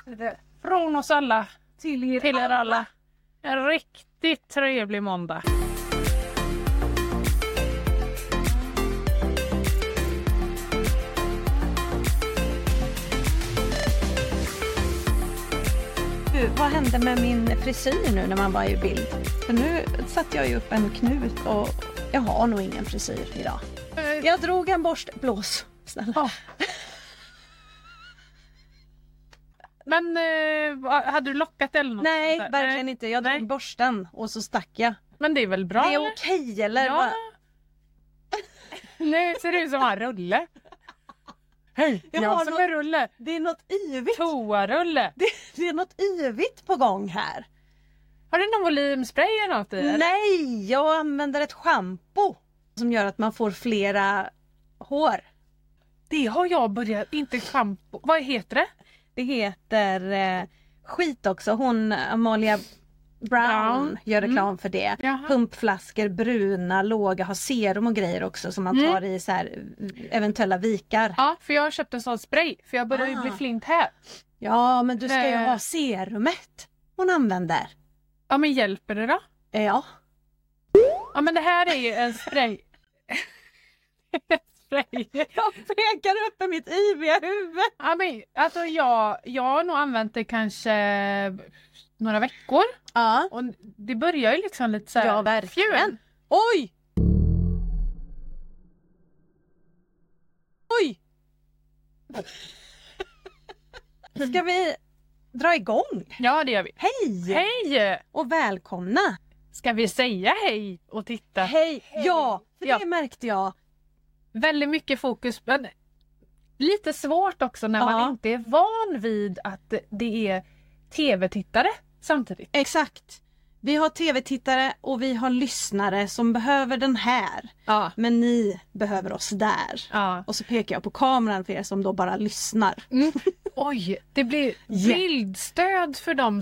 Från oss alla till er alla. En riktigt trevlig måndag. Vad hände med min frisyr nu när man var i bild? För nu satte jag ju upp en knut och jag har nog ingen frisyr idag. Jag drog en blås. Snälla. Ja. Men hade du lockat eller något? Nej, sånt där? verkligen inte. Jag drog borsten och så stack jag. Men det är väl bra? Det är okej, eller? Ja. Nu ser det ut som en rulle. Hej, jag som en rulle. Det är något yvigt. Toarulle. Det är något yvigt på gång här. Har du någon volymspray eller något i? Eller? Nej, jag använder ett shampoo som gör att man får flera hår. Det har jag börjat, inte shampoo. Vad heter det? Det heter skit också. Hon Amalia Brown gör reklam för det. Jaha. Pumpflaskor, bruna, låga, har serum och grejer också som man tar i så här eventuella vikar. Ja, för jag har köpt en sån spray. För jag börjar ju bli flint här. Ja, men du ska ju ha serumet hon använder. Ja, men hjälper det då? Ja. Ja, men det här är ju en spray. Spray. Jag pekar upp i mitt yviga huvud. Ja, men alltså jag har nog använt det kanske några veckor. Ja. Och det börjar ju liksom lite så här. Ja, verkligen. Fjun. Oj! Oj! Ska vi dra igång? Ja, det gör vi. Hej! Hej! Och välkomna! Ska vi säga hej och titta? Hej! Ja, för Ja. det märkte jag. Väldigt mycket fokus, men lite svårt också när man inte är van vid att det är tv-tittare samtidigt. Exakt. Vi har tv-tittare och vi har lyssnare som behöver den här. Ja. Men ni behöver oss där. Ja. Och så pekar jag på kameran för er som då bara lyssnar. Oj, det blir bildstöd för dem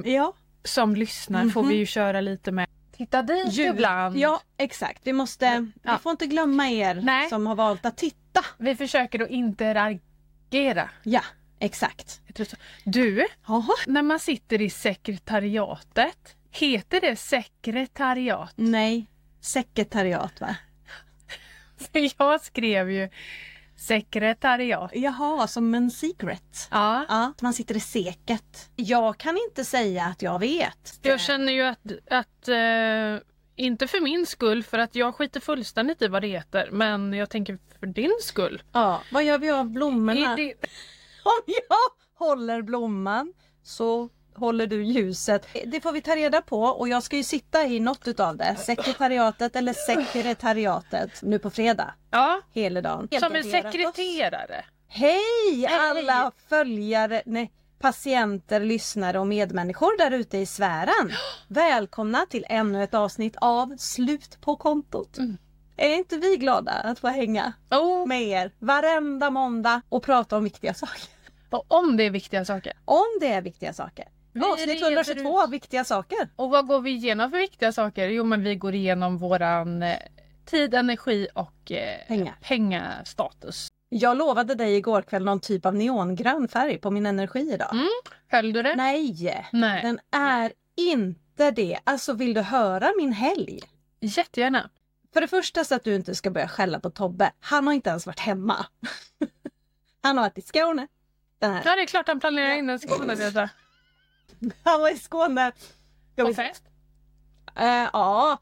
som lyssnar. Får vi ju köra lite med. Titta dit ibland. Ja, exakt. Vi får inte glömma er som har valt att titta. Vi försöker att interagera. Ja, exakt. Du, Jaha. när man sitter i sekretariatet, heter det sekretariat? Nej, sekretariat va? För jag skrev ju sekretariat. Jaha, som en secret. Ja. Ja, man sitter i seket. Jag kan inte säga att jag vet. Jag känner ju att inte för min skull, för att jag skiter fullständigt i vad det heter, men jag tänker för din skull. Ja, vad gör vi av blommorna? Om jag håller blomman så håller du ljuset. Det får vi ta reda på och jag ska ju sitta i något utav det. Sekretariatet eller sekretariatet nu på fredag. Ja. Hela dagen. Som en sekreterare. Hej alla följare, patienter, lyssnare och medmänniskor där ute i sfären. Välkomna till ännu ett avsnitt av Slut på kontot. Är inte vi glada att få hänga med er varenda måndag och prata om viktiga saker? Och om det är viktiga saker. Om det är viktiga saker. Avsnitt 122 av viktiga saker. Och vad går vi igenom för viktiga saker? Jo, men vi går igenom våran tid, energi och pengastatus. Jag lovade dig igår kväll någon typ av neongrön färg på min energi idag. Höll du det? Nej, Nej, den är inte det. Alltså vill du höra min helg? Jättegärna. För det första så att du inte ska börja skälla på Tobbe. Han har inte ens varit hemma. Han har varit i Skåne. Ja, det är klart han planerar in en Skåneresa. Han var i Skåne. På fest? Ja.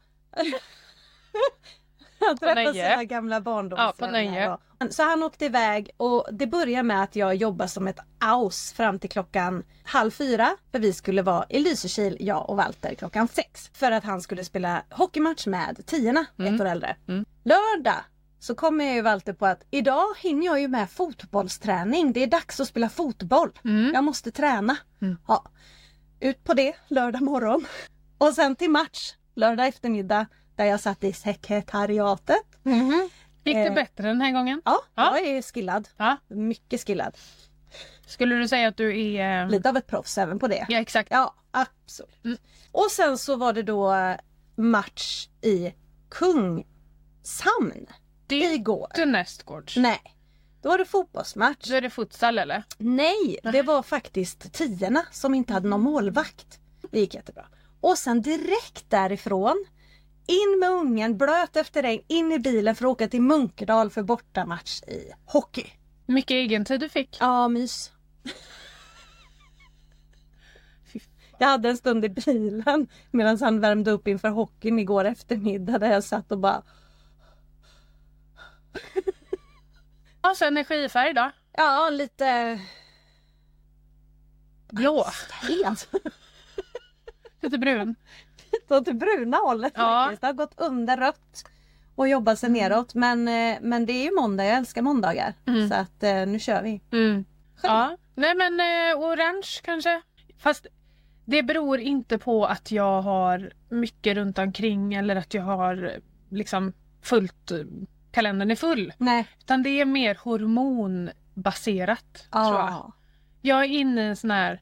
Han träffade sina gamla barndomsvänner. Ja, så han åkte iväg och det börjar med att jag jobbar som ett aus fram till 3:30. För vi skulle vara i Lysekil, jag och Walter, 6:00. För att han skulle spela hockeymatch med 10:orna, ett år äldre. Lördag så kommer jag ju Walter på att idag hinner jag ju med fotbollsträning. Det är dags att spela fotboll. Jag måste träna. Ja. Ut på det lördag morgon. Och sen till match lördag eftermiddag. Där jag satt i sekretariatet. Gick det bättre den här gången? Ja, jag är skillad. Ja. Mycket skillad. Skulle du säga att du är... Lite av ett proffs även på det. Ja, exakt. Ja, absolut. Och sen så var det då match i Kungshamn. Det är igår. inte nästgårds. Nej. Då var det fotbollsmatch. Då är det futsal eller? Nej, det var faktiskt 10 som inte hade någon målvakt. Det gick jättebra. Och sen direkt därifrån, in med ungen, blöt efter regn, in i bilen för att åka till Munkedal för bortamatch i hockey. Mycket egentid du fick. Ja, mys. Jag hade en stund i bilen medan han värmde upp inför hockeyn igår eftermiddag där jag satt och bara... Och så energifärg då? Ja, lite... Blå. Helt. Lite brun. Åt det bruna hållet faktiskt. Det har gått under rött och jobbat sig neråt. Men det är ju måndag, jag älskar måndagar. Så att nu kör vi. Ja, nej men orange kanske. Fast det beror inte på att jag har mycket runt omkring eller att jag har liksom fullt, kalendern är full. Nej. Utan det är mer hormonbaserat tror jag. Jag är inne i en sån här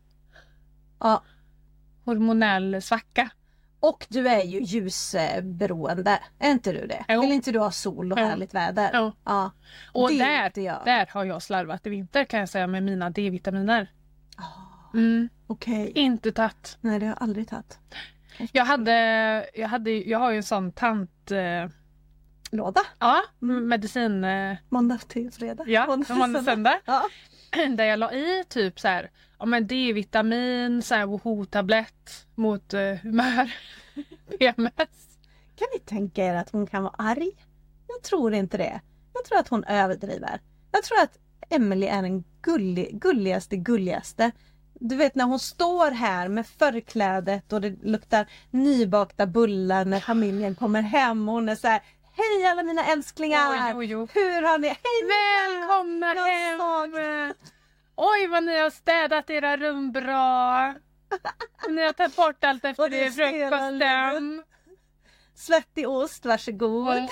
hormonell svacka. Och du är ju ljusberoende, är inte du det? Jo. Vill inte du ha sol och härligt väder? Jo. Ja. Och det där har jag slarvat i vinter kan jag säga med mina D-vitaminer. Okej. Inte tatt. Nej, det har jag aldrig tagit. Jag har ju en sån Låda? Ja, medicin. Måndag till fredag. Ja, måndag söndag. Ja. Där jag la i typ så här, ja men D-vitamin, så här WHO-tablett mot humör, PMS. Kan ni tänka er att hon kan vara arg? Jag tror inte det. Jag tror att hon överdriver. Jag tror att Emily är den gulligaste. Du vet när hon står här med förklädet och det luktar nybakta bullar när familjen kommer hem och hon är så här: hej alla mina älsklingar! Oj. Hur har ni? Hej, välkomna hem! Oj vad ni har städat era rum bra! Ni har tagit bort allt efter det frukosten. Svettig ost, varsågod.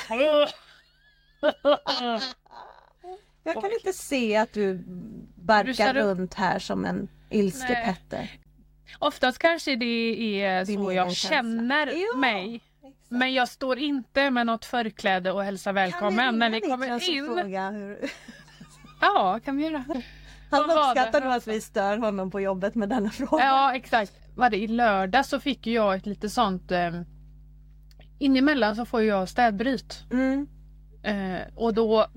Jag kan inte se att du barkar runt här som en ilskepetter. Oftast kanske det är så jag känner mig. Men jag står inte med något förkläde och hälsar välkommen när vi kommer in. Ja, kan vi göra. Han uppskattar nog att vi stör honom på jobbet med denna fråga. Ja, exakt. Var det i lördag så fick jag ett lite sånt... inemellan så får jag städbryt. Och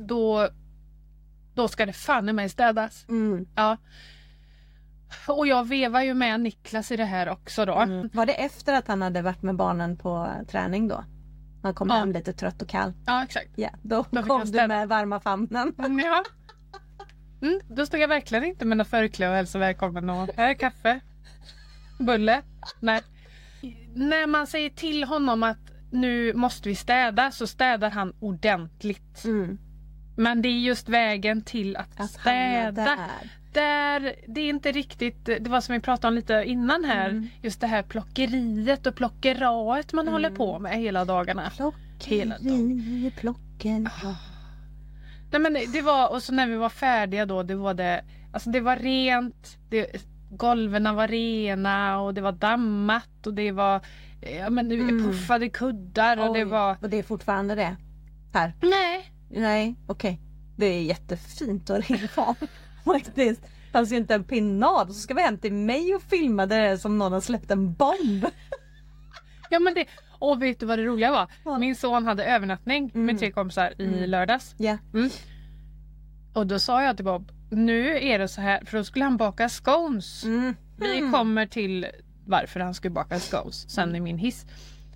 då ska det fan i mig städas. Ja. Och jag vevar ju med Niklas i det här också då. Var det efter att han hade varit med barnen på träning då? Han kom hem lite trött och kall. Ja, exakt. Ja, då kom du med varma famnen. Ja. Då stod jag verkligen inte med några förkläde och hälsa välkommen och här är kaffe. Bulle. Nej. När man säger till honom att nu måste vi städa så städar han ordentligt. Men det är just vägen till att städa. Där, det är inte riktigt, det var som vi pratade om lite innan här, just det här plockeriet och plockeraet man håller på med hela dagarna. Plockera. Nej men det var, och så när vi var färdiga då, det var rent, golven var rena och det var dammat och det var puffade kuddar och det var... Och det är fortfarande det här? Nej, okej. Det är jättefint och rent faktiskt. Det fanns ju inte en pinad. Så ska vi hem till mig och filma det som någon har släppt en bomb. Ja men det... Och vet du vad det roliga var? Ja. Min son hade övernattning med 3 kompisar i lördags. Yeah. Och då sa jag till Bob, nu är det så här, för då skulle han baka scones. Vi kommer till varför han skulle baka scones sen i min hiss.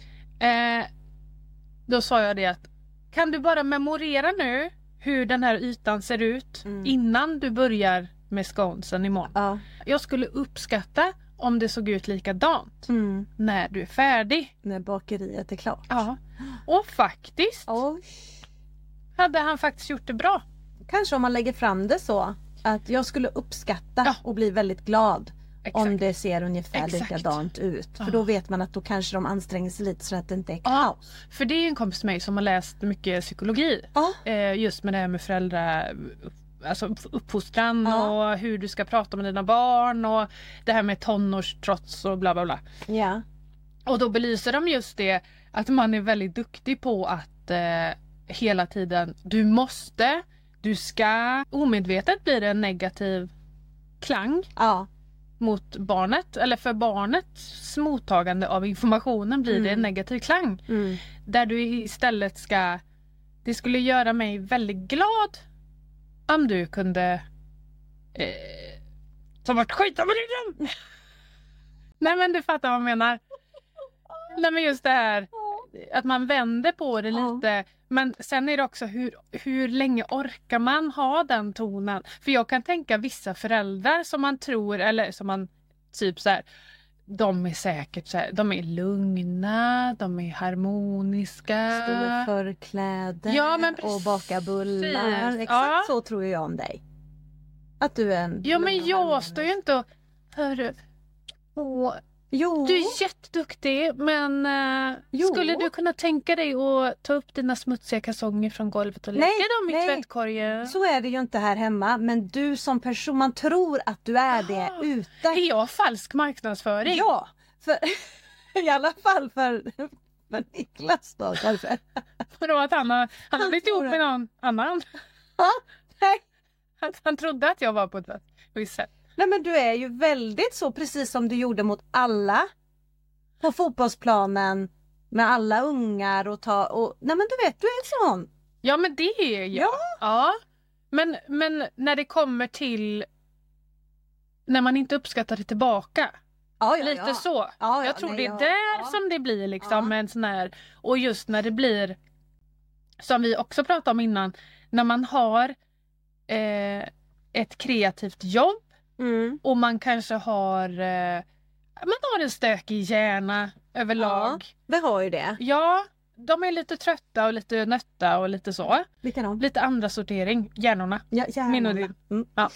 Då sa jag det att, kan du bara memorera nu hur den här ytan ser ut innan du börjar med sconesen imorgon. Jag skulle uppskatta om det såg ut likadant när du är färdig. När bakeriet är klart. Ja. Och faktiskt hade han faktiskt gjort det bra. Kanske om man lägger fram det så att jag skulle uppskatta och bli väldigt glad om det ser ungefär likadant ut. För då vet man att då kanske de anstränger sig lite så att det inte är kaos. För det är en kompis med mig som har läst mycket psykologi. Just med det här med föräldrar, alltså uppfostran och hur du ska prata med dina barn och det här med tonårstrots och bla bla bla. Ja. Och då belyser de just det att man är väldigt duktig på att hela tiden, du måste, du ska omedvetet bli det en negativ klang Ja. mot barnet, eller för barnets mottagande av informationen blir det en negativ klang. Där du istället ska, det skulle göra mig väldigt glad om du kunde ta bort skiten på ryggen. Nej men du fattar vad jag menar. Nej men just det här att man vänder på det lite. Men sen är det också hur länge orkar man ha den tonen? För jag kan tänka vissa föräldrar som man tror, eller som man typ så här, de är säkert så här, de är lugna, de är harmoniska. Stå med förkläder och baka bullar. Precis. Exakt så tror jag om dig. Att du är en... Ja men jag står ju inte och... Hörru, Jo. du är jätteduktig, men skulle du kunna tänka dig att ta upp dina smutsiga kalsonger från golvet och lägga dem i tvättkorgen? Så är det ju inte här hemma, men du som person, man tror att du är det ute. Är jag falsk marknadsföring? Ja, för, i alla fall för Niklas då kanske. För att han har blivit ihop med någon annan. Ja, nej. Han trodde att jag var på ett visst sätt. Nej men du är ju väldigt så, precis som du gjorde mot alla på fotbollsplanen med alla ungar och nej men du vet, du är sån. Ja men det är jag. Ja. Men när det kommer till när man inte uppskattar det tillbaka. Lite så. Jag tror det är där som det blir liksom med en sån här, och just när det blir som vi också pratade om innan, när man har ett kreativt jobb. Och man kanske har en stökig hjärna överlag. Ja, det har ju det. Ja, de är lite trötta och lite nötta och lite så. Lite andra sortering, hjärnorna. Ja, hjärnorna. Min och din. Ja.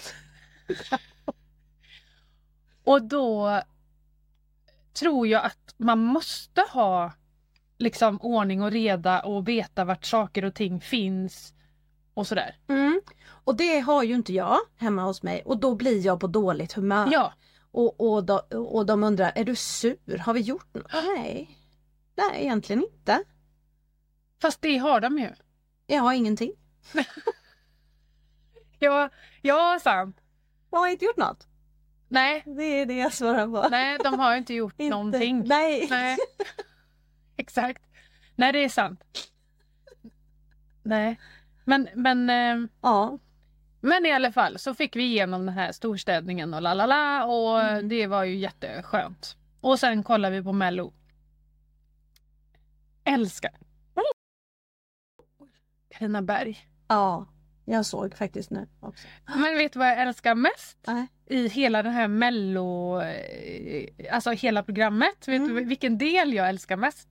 Och då tror jag att man måste ha liksom ordning och reda och veta vart saker och ting finns och sådär. Och det har ju inte jag hemma hos mig, och då blir jag på dåligt humör. Ja. Och de undrar, är du sur? Har vi gjort något? Nej, egentligen inte. Fast det har de ju. Jag har ingenting. Ja, sant. Jag har inte gjort något. Nej. Det är det jag svarar på. Nej, de har ju inte gjort någonting. Nej. Exakt. Nej, det är sant. Nej. Men ja. Men i alla fall så fick vi igenom den här storstädningen och lalala, och det var ju jätteskönt. Och sen kollar vi på Mello. Älskar. Carina Berg. Ja, jag såg faktiskt nu också. Men vet du vad jag älskar mest? Nej. I hela den här Mello, alltså hela programmet. Vet du vilken del jag älskar mest?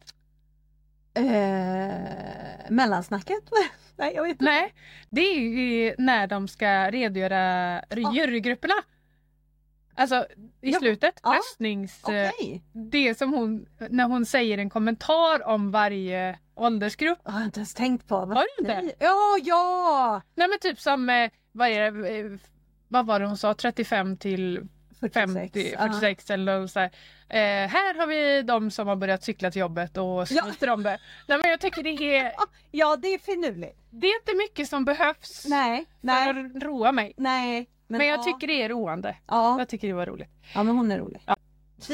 Mellansnacket? Nej, jag vet inte. Nej, det är ju när de ska redogöra jurygrupperna. Alltså i slutet, röstnings... Det som hon, när hon säger en kommentar om varje åldersgrupp. Jag har inte ens tänkt på. Har du inte? Ja! Nej men typ som, vad var det hon sa? 35 till 46 eller så här. Här har vi de som har börjat cykla till jobbet och skryter om det. Nej men jag tycker det är... Ja, det är finurligt. Det är inte mycket som behövs för att roa mig. Nej. Men jag tycker det är roande. Ja. Jag tycker det var roligt. Ja, men hon är rolig. Ja.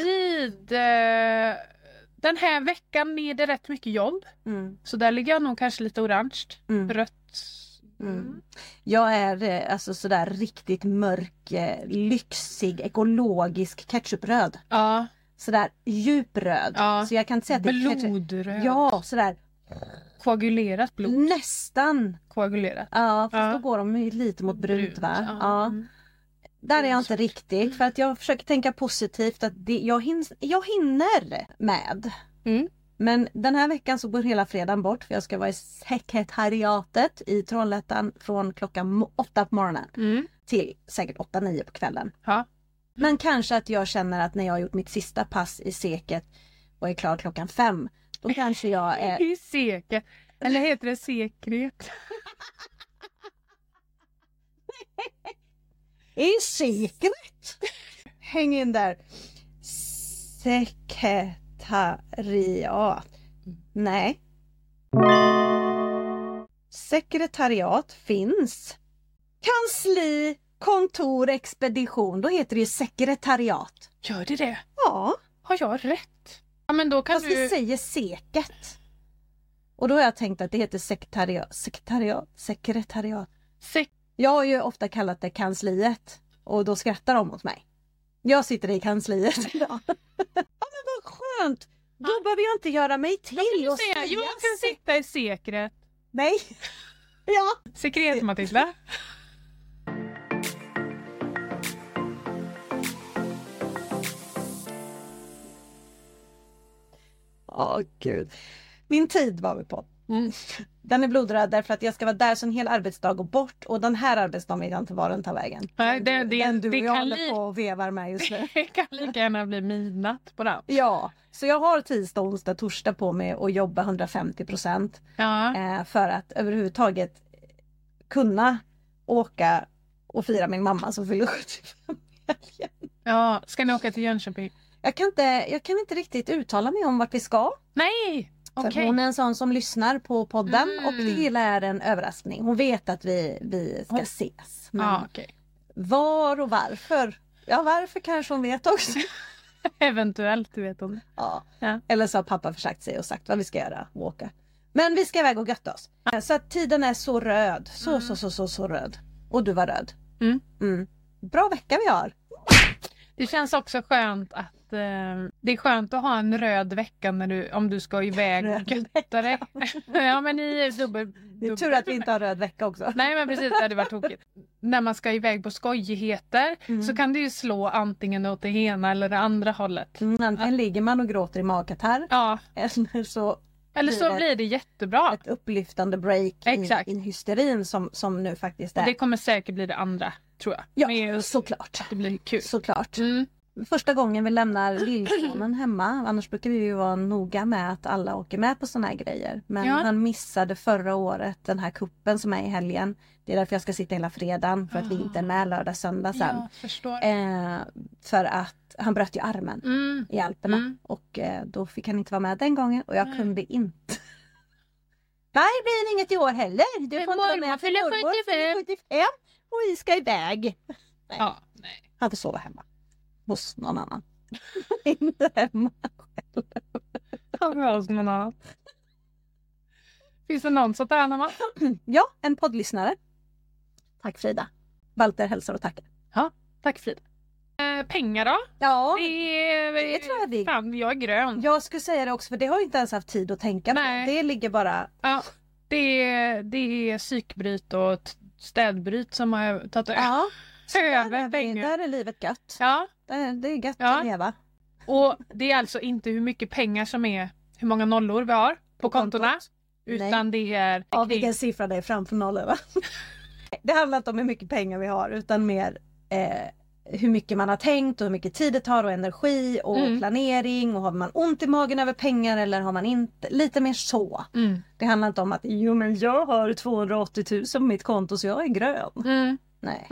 Den här veckan är det rätt mycket jobb. Så där ligger jag nog kanske lite orange. Rött. Jag är alltså sådär riktigt mörk, lyxig, ekologisk ketchupröd. Ja. Sådär djupröd. Ja. Så jag kan inte säga att det är blodröd. Ja, sådär. Koagulerat blod. Nästan. Koagulerat. Ja, fast då går de lite mot brunt, va? Ja. Där är jag inte riktigt, för att jag försöker tänka positivt att jag hinner med. Men den här veckan så går hela fredagen bort, för jag ska vara i sekretariatet i Trollhättan från klockan 8 på morgonen till säkert 8-9 på kvällen. Ja. Men kanske att jag känner att när jag har gjort mitt sista pass i seket och är klar klockan 5, då kanske jag är... I seket? Eller heter det sekret? I sekret! Häng in där. Sekretariat. Nej. Sekretariat finns kansli, kontor, expedition. Då heter det ju sekretariat. Gör det? Ja. Har jag rätt? Ja, men då kan Fast vi säger seket. Och då har jag tänkt att det heter sekretariat. Jag har ju ofta kallat det kansliet. Och då skrattar de åt mig. Jag sitter i kansliet idag. Ja, men vad skönt. Då behöver jag inte göra mig till. Jag kan sitta i sekret. Nej. Ja. Sekret, Matilda. Gud. Min tid var vi på. Den är blodröd därför att jag ska vara där så en hel arbetsdag och bort. Och den här arbetsdagen vill jag inte var den tar vägen. Nej, den du och jag håller på och vevar med just nu. Det kan lika gärna bli midnatt på den. Ja, så jag har tisdag, onsdag, torsdag på mig att jobba 150%. Ja. För att överhuvudtaget kunna åka och fira min mamma som fyller 75. Ja, ska ni åka till Jönköping? Jag kan inte riktigt uttala mig om vart vi ska. Nej! För Okay. hon är en sån som lyssnar på podden och det hela är en överraskning. Hon vet att vi ska ses. Men var och varför? Ja, varför kanske hon vet också. Eventuellt, du vet hon. Ja. Eller så har pappa försagt sig och sagt vad vi ska göra och åka. Men vi ska iväg och götta oss. Så att tiden är så röd. Så röd. Och du var röd. Bra vecka vi har. Det känns också skönt att det är skönt att ha en röd vecka om du ska iväg och götta dig. Ja, men i dubbel. Det är tur att vi inte har röd vecka också. Nej, men precis, det hade varit tokigt. När man ska iväg på skojigheter så kan det ju slå antingen åt det ena eller det andra hållet. Antingen ligger man och gråter i magkatarr. Ja. Eller så blir det jättebra. Ett upplyftande break i hysterin som nu faktiskt är. Det kommer säkert bli det andra, tror jag. Ja, såklart. Det blir kul. Såklart. Första gången vi lämnar lillsonen hemma. Annars brukar vi ju vara noga med att alla åker med på såna här grejer. Men han missade förra året den här kuppen som är i helgen. Det är därför jag ska sitta hela fredagen. För att vi inte är med lördag, söndag sen. Ja, förstår. För att han bröt ju armen i Alperna. Och då fick han inte vara med den gången. Och jag kunde inte. Nej, det blir inget i år heller. Du får inte vara med för mormor 75. Och vi ska iväg. Nej. Ja, nej. Han får sova hemma. Hos någon annan. Inte hemma själv. Hos någon annan. Finns det någon som tar hand om? Ja, en poddlyssnare. Tack Frida. Walter hälsar och tackar. Ja, tack Frida. Pengar då? Ja, det tror jag det. Fan, jag är grön. Jag skulle säga det också för det har jag inte ens haft tid att tänka på. Det ligger bara... Ja, det är psykbryt och städbryt som har tagit över pengar. Där är livet gött. Ja. Det är gött att leva. Och det är alltså inte hur mycket pengar som är hur många nollor vi har på kontona. Utan det är... Ja, vilken siffra det är framför nollor va? Det handlar inte om hur mycket pengar vi har utan mer hur mycket man har tänkt och hur mycket tid det tar och energi och planering och har man ont i magen över pengar eller har man inte, lite mer så. Det handlar inte om att men jag har 280 000 på mitt konto så jag är grön. Nej.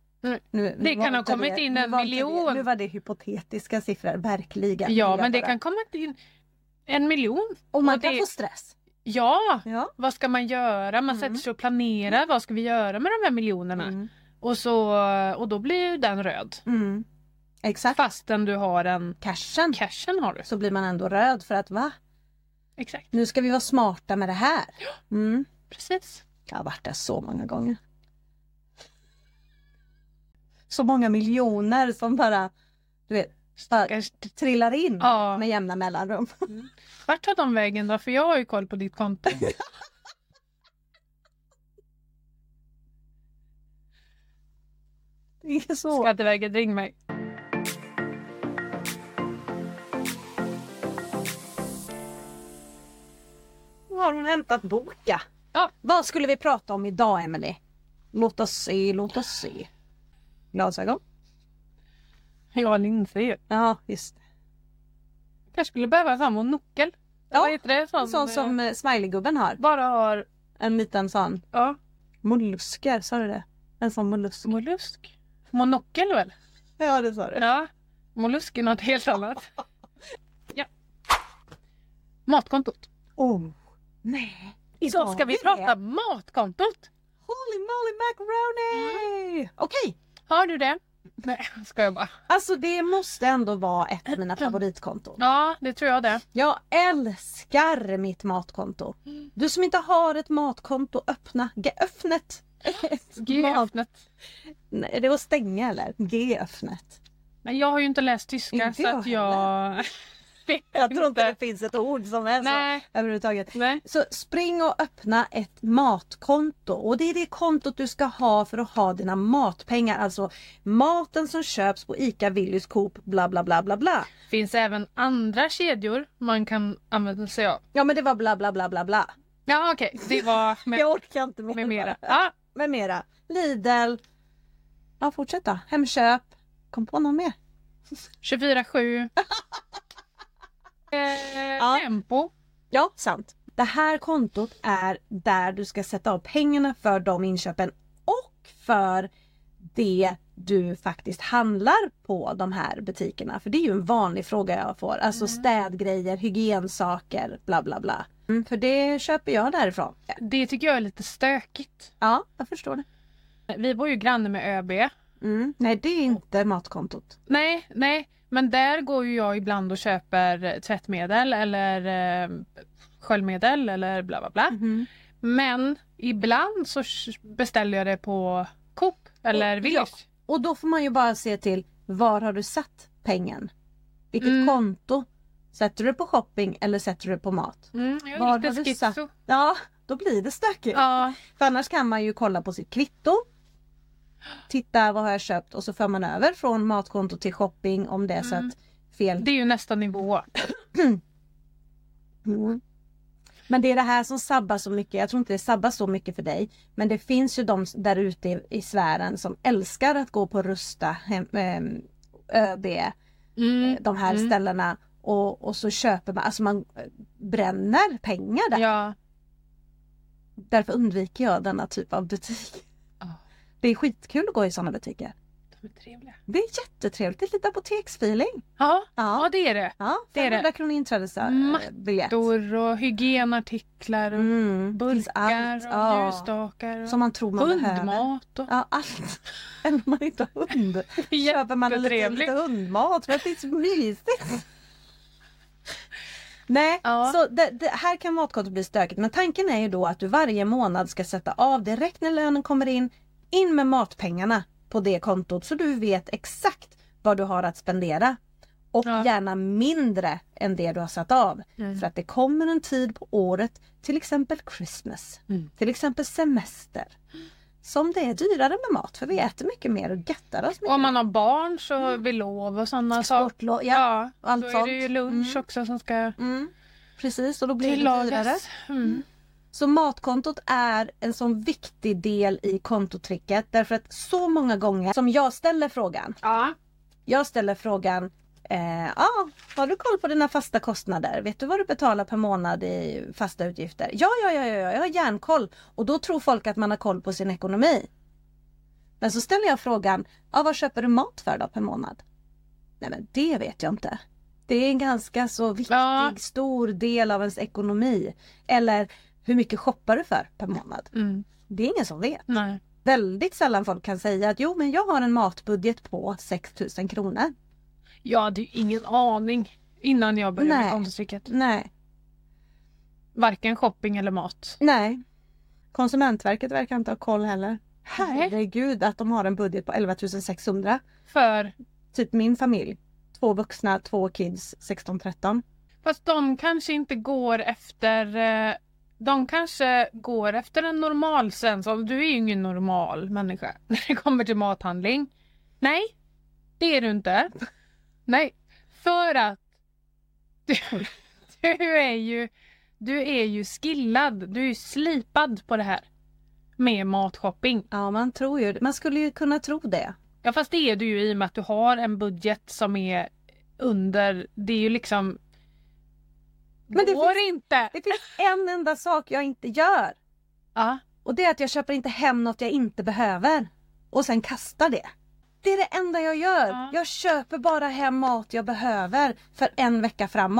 Nu det kan ha kommit in 1 miljon. Nu var det hypotetiska siffror, verkligen. Ja, men det kan komma in 1 miljon. Och man kan få stress. Ja, vad ska man göra? Man sätter sig och planerar, vad ska vi göra med de här miljonerna? Och då blir ju den röd. Exakt. Fastän du har en... Cashen har du. Så blir man ändå röd för att Exakt. Nu ska vi vara smarta med det här. Precis. Jag har varit där så många gånger. Så många miljoner som bara, du vet, trillar in med jämna mellanrum. Vart tar de vägen då? För jag har ju koll på ditt konto. Det är så. Skatteverket, ring mig. Nu har hon hämtat boka. Ja. Vad skulle vi prata om idag, Emily? Låt oss se. Glasögon? Ja, linser. Ja, just det. Kanske skulle behöva samma monokel. Ja, vad heter det? Sån som Smiley-gubben har. Bara har... En liten sån. Ja. Mollusker, sa du det? En sån mollusk. Mollusk? Monokel väl? Ja, det sa du. Ja. Mollusk är något helt annat. Ja. Matkontot. Nej. Så ska vi prata matkontot? Holy moly macaroni! Okej. Har du det? Nej, ska jag bara. Alltså det måste ändå vara ett av mina favoritkonton. Ja, det tror jag det. Jag älskar mitt matkonto. Du som inte har ett matkonto, öppna G-öppnet. G-öppnet. Nej, det var stänga eller? G-öppnet. Men jag har ju inte läst tyska Inte så jag att jag... Jag tror inte det finns ett ord som är Nej. så överhuvudtaget. Nej. Så spring och öppna ett matkonto. Och det är det kontot du ska ha för att ha dina matpengar. Alltså maten som köps på ICA, Willys, Coop, bla bla bla bla bla. Finns även andra kedjor man kan använda sig av. Ja men det var bla bla bla bla bla. Ja okej, det var Jag orkar inte mer. med mera. Ja, Med mera. Lidl. Ja fortsätta. Hemköp. Kom på någon mer. 24/7. Tempo. Ja, sant. Det här kontot är där du ska sätta av pengarna för de inköpen och för det du faktiskt handlar på de här butikerna. För det är ju en vanlig fråga jag får. Alltså städgrejer, hygiensaker, bla bla bla. För det köper jag därifrån. Det tycker jag är lite stökigt. Ja, jag förstår det. Vi bor ju granne med ÖB. Nej, det är inte matkontot. Nej. Men där går ju jag ibland och köper tvättmedel eller sköljmedel eller bla bla bla. Men ibland så beställer jag det på Coop eller Willys. Ja. Och då får man ju bara se till var har du satt pengen? Vilket konto? Sätter du på shopping eller sätter du på mat? Jag Var är lite schizo. Ja, då blir det stökigt. Ja. För annars kan man ju kolla på sitt kvitto. Titta vad har jag köpt och så för man över från matkonto till shopping om det är så att fel. Det är ju nästa nivå. Men det är det här som sabbar så mycket. Jag tror inte det sabbar så mycket för dig. Men det finns ju de där ute i sfären som älskar att gå på Rusta, ÖB, de här ställena. Och så köper man, alltså man bränner pengar där. Ja. Därför undviker jag denna typ av butik. Det är skitkul att gå i sådana butiker. De är trevliga. Det är jättetrevligt. Det är lite apoteksfeeling. Ja, det är det. Ja, det är 500 kronor inträdesbiljett. Mattor och hygienartiklar och burkar och ljusstakar. Som man tror man behöver. Hundmat. Och... Ja, allt. Även om man inte har hund. Köper man lite hundmat för att det är så mysigt. Nej, så det här kan matkontot bli stökigt. Men tanken är ju då att du varje månad ska sätta av direkt när lönen kommer in med matpengarna på det kontot. Så du vet exakt vad du har att spendera. Och gärna mindre än det du har satt av. För att det kommer en tid på året, till exempel Christmas. Till exempel semester. Som det är dyrare med mat. För vi äter mycket mer och göttar oss mycket. Och om man har barn så vid lov och sådana saker. Sportlov, ja. Allt då sånt. är det ju lunch också som ska Precis, och då blir det dyrare. Mm. Så matkontot är en sån viktig del i kontotricket. Därför att så många gånger som jag ställer frågan. Jag ställer frågan. Har du koll på dina fasta kostnader? Vet du vad du betalar per månad i fasta utgifter? Ja, jag har järnkoll. Och då tror folk att man har koll på sin ekonomi. Men så ställer jag frågan, vad köper du mat för då per månad? Nej men det vet jag inte. Det är en ganska så viktig, stor del av ens ekonomi. Eller hur mycket shoppar du för per månad? Det är ingen som vet. Nej. Väldigt sällan folk kan säga att men jag har en matbudget på 6 000 kronor. Jag hade ju ingen aning innan jag började med kontotricket. Nej. Varken shopping eller mat. Nej. Konsumentverket verkar inte ha koll heller. Herregud att de har en budget på 11 600. För? Typ min familj. 2 vuxna, 2 kids, 16-13. Fast de kanske inte går efter... De kanske går efter en normal sens. Du är ju ingen normal människa när det kommer till mathandling. Nej, det är du inte. Nej, för att du är ju skillad. Du är ju slipad på det här med matshopping. Ja, man skulle ju kunna tro det. Ja, fast det är du ju i och med att du har en budget som är under. Det är ju liksom... Men det finns en enda sak jag inte gör. Ja. Och det är att jag köper inte hem något jag inte behöver. Och sen kastar det. Det är det enda jag gör. Jag köper bara hem mat jag behöver för en vecka framåt.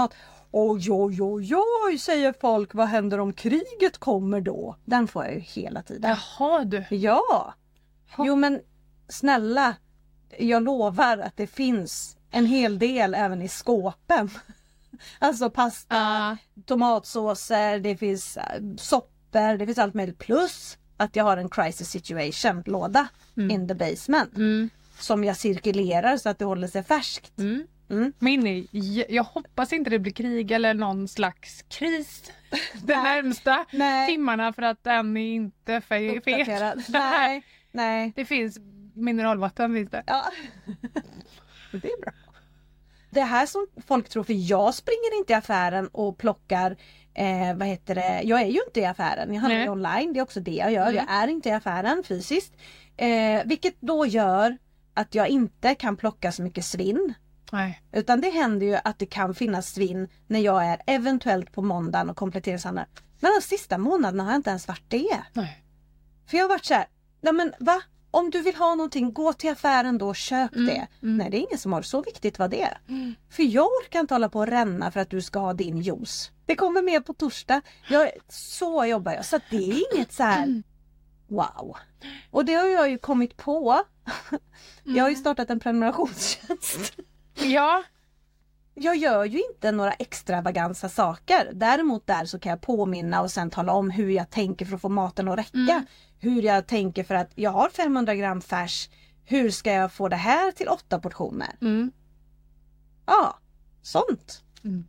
Oj, oj, oj, oj, säger folk. Vad händer om kriget kommer då? Den får jag ju hela tiden. Jaha du. Ja. Jo men snälla, jag lovar att det finns en hel del även i skåpen. Alltså pasta, tomatsåser, det finns soppor, det finns allt möjligt. Plus att jag har en crisis situation låda in the basement. Som jag cirkulerar så att det håller sig färskt. Minnie, jag hoppas inte det blir krig eller någon slags kris de närmsta timmarna för att den är inte fet. Nej. Det finns mineralvatten finns det. Ja. Det är bra. Det här som folk tror, för jag springer inte i affären och plockar jag är ju inte i affären, jag handlar online, det är också det jag gör. Jag är inte i affären fysiskt. Vilket då gör att jag inte kan plocka så mycket svinn. Nej. Utan det händer ju att det kan finnas svinn när jag är eventuellt på måndagen och kompletteringshandlar. Men de sista månaderna har jag inte ens varit det. Nej. För jag har varit så här, nej men va? Om du vill ha någonting, gå till affären då och köp det. Nej, det är ingen som har så viktigt vad det är. För jag orkar inte hålla på och ränna för att du ska ha din juice. Det kommer med på torsdag. Så jobbar jag. Så att det är inget så här wow. Och det har jag ju kommit på. Jag har ju startat en prenumerationstjänst. Ja. Jag gör ju inte några extravaganza saker. Däremot där så kan jag påminna och sen tala om hur jag tänker för att få maten att räcka. Hur jag tänker för att jag har 500 gram färs. Hur ska jag få det här till 8 portioner? Ja, sånt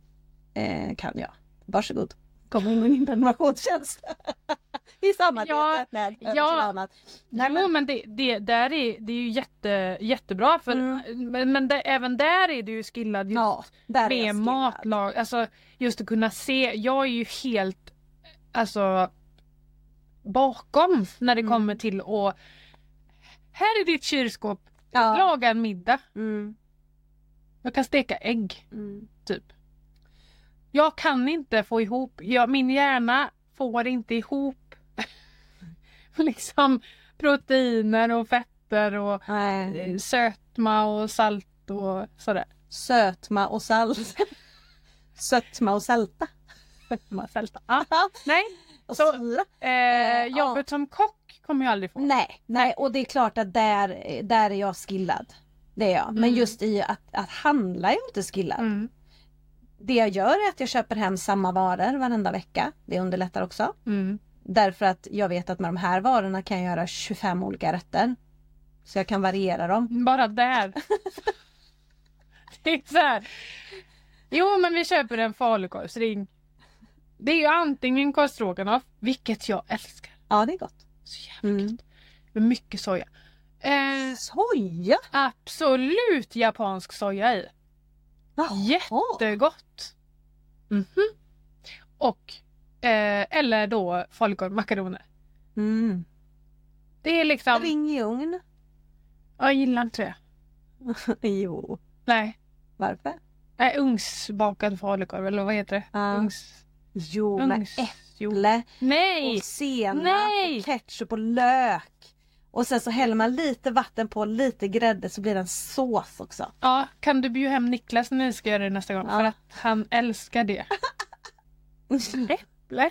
kan jag. Varsågod. Kommer in min prenumerationstjänst. I samarbete med annat. Nej, men det där är ju jättebra för men även där är det ju skillad just med matlag, alltså just att kunna se. Jag är ju helt bakom när det kommer till att här är ditt kylskåp, laga en middag. Jag kan steka ägg typ. Jag kan inte få ihop, min hjärna får inte ihop liksom proteiner och fetter och sötma och salt och sådär. Sötma och salt. Sötma och sälta. Sötma och sälta. Nej. Så jobbet som kock kommer jag aldrig få. Nej, och det är klart att där är jag skillad. Det är jag. Men just i att handla är jag inte skillad. Det jag gör är att jag köper hem samma varor varenda vecka. Det underlättar också. Därför att jag vet att med de här varorna kan jag göra 25 olika rätter. Så jag kan variera dem. Bara där. Det är så här. Jo, men vi köper en falukorvsring. Det är ju antingen korvstroganoff, vilket jag älskar. Ja, det är gott. Så jävla gott. Med mycket soja. Soja? Absolut japansk soja i. Jättegott. Och eller då falukorv, makaroner. Det är liksom ring i ugn. Jag gillar inte det. Jo. Nej. Varför? Nej, ugnsbakad falukorv eller vad heter det? Jo, med äpple. Nej. Och senap och ketchup och lök. Och sen så häller man lite vatten på, lite grädde, så blir det en sås också. Ja, kan du bjuda hem Niklas när ni ska göra det nästa gång? För att han älskar det. Äpple.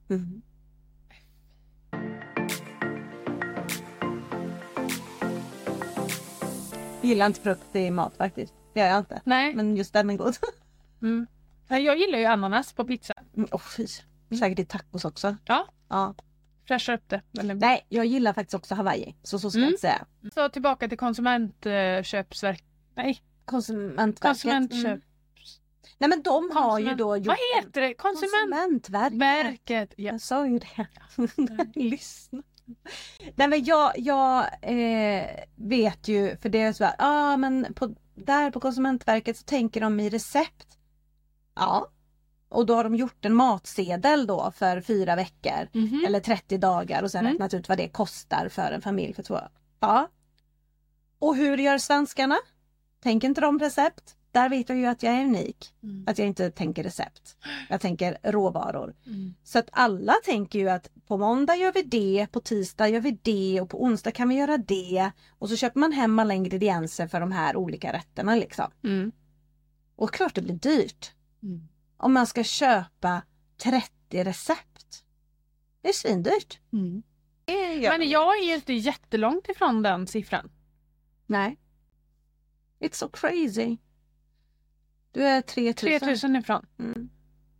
Jag gillar inte frukt i mat faktiskt. Det gör jag inte. Nej. Men just den är god. Jag gillar ju ananas på pizza. Fy. Säkert i tacos också. Ja. Fräscha upp det. Nej, jag gillar faktiskt också Hawaii. Så ska jag inte säga. Så tillbaka till konsumentköpsverk. Nej. Konsumentköp. Nej, men de har ju då gjort... Vad heter det? Konsumentverket. Ja. Jag sa ju det. Lyssna. Nej, men jag vet ju, för det är så här, men på Konsumentverket så tänker de i recept. Ja. Och då har de gjort en matsedel då för 4 veckor eller 30 dagar och sen räknat ut vad det kostar för en familj för 2. Ja. Och hur gör svenskarna? Tänker inte de recept? Där vet jag ju att jag är unik. Att jag inte tänker recept. Jag tänker råvaror. Så att alla tänker ju att på måndag gör vi det, på tisdag gör vi det och på onsdag kan vi göra det. Och så köper man hem alla ingredienser för de här olika rätterna liksom. Och klart det blir dyrt. om man ska köpa 30 recept. Det är svindyrt. Mm. Men jag är inte jättelångt ifrån den siffran. Nej. It's so crazy. Du är 3000. 3000 ifrån. Mm.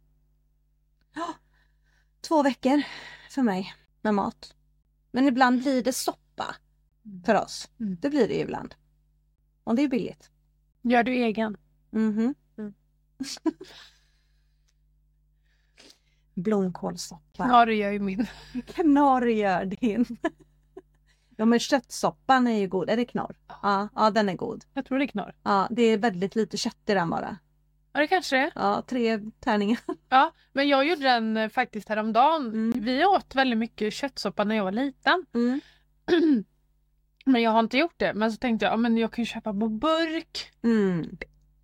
2 veckor för mig med mat. Men ibland blir det soppa för oss. Mm. Det blir det ju ibland. Och det är billigt. Gör du egen? Mhm. Blomkålssoppa. Ja, du gör ju min. Knorr gör din. Ja, men köttsoppan är ju god. Är det knorr? Ja, den är god. Jag tror det är knorr. Ja, det är väldigt lite kött i den bara. Ja, det kanske är. Ja, 3 tärningar. Ja, men jag gjorde den faktiskt häromdagen. Mm. Vi åt väldigt mycket köttsoppa när jag var liten. Mm. Men jag har inte gjort det. Men så tänkte jag, men jag kan ju köpa på burk. Mm.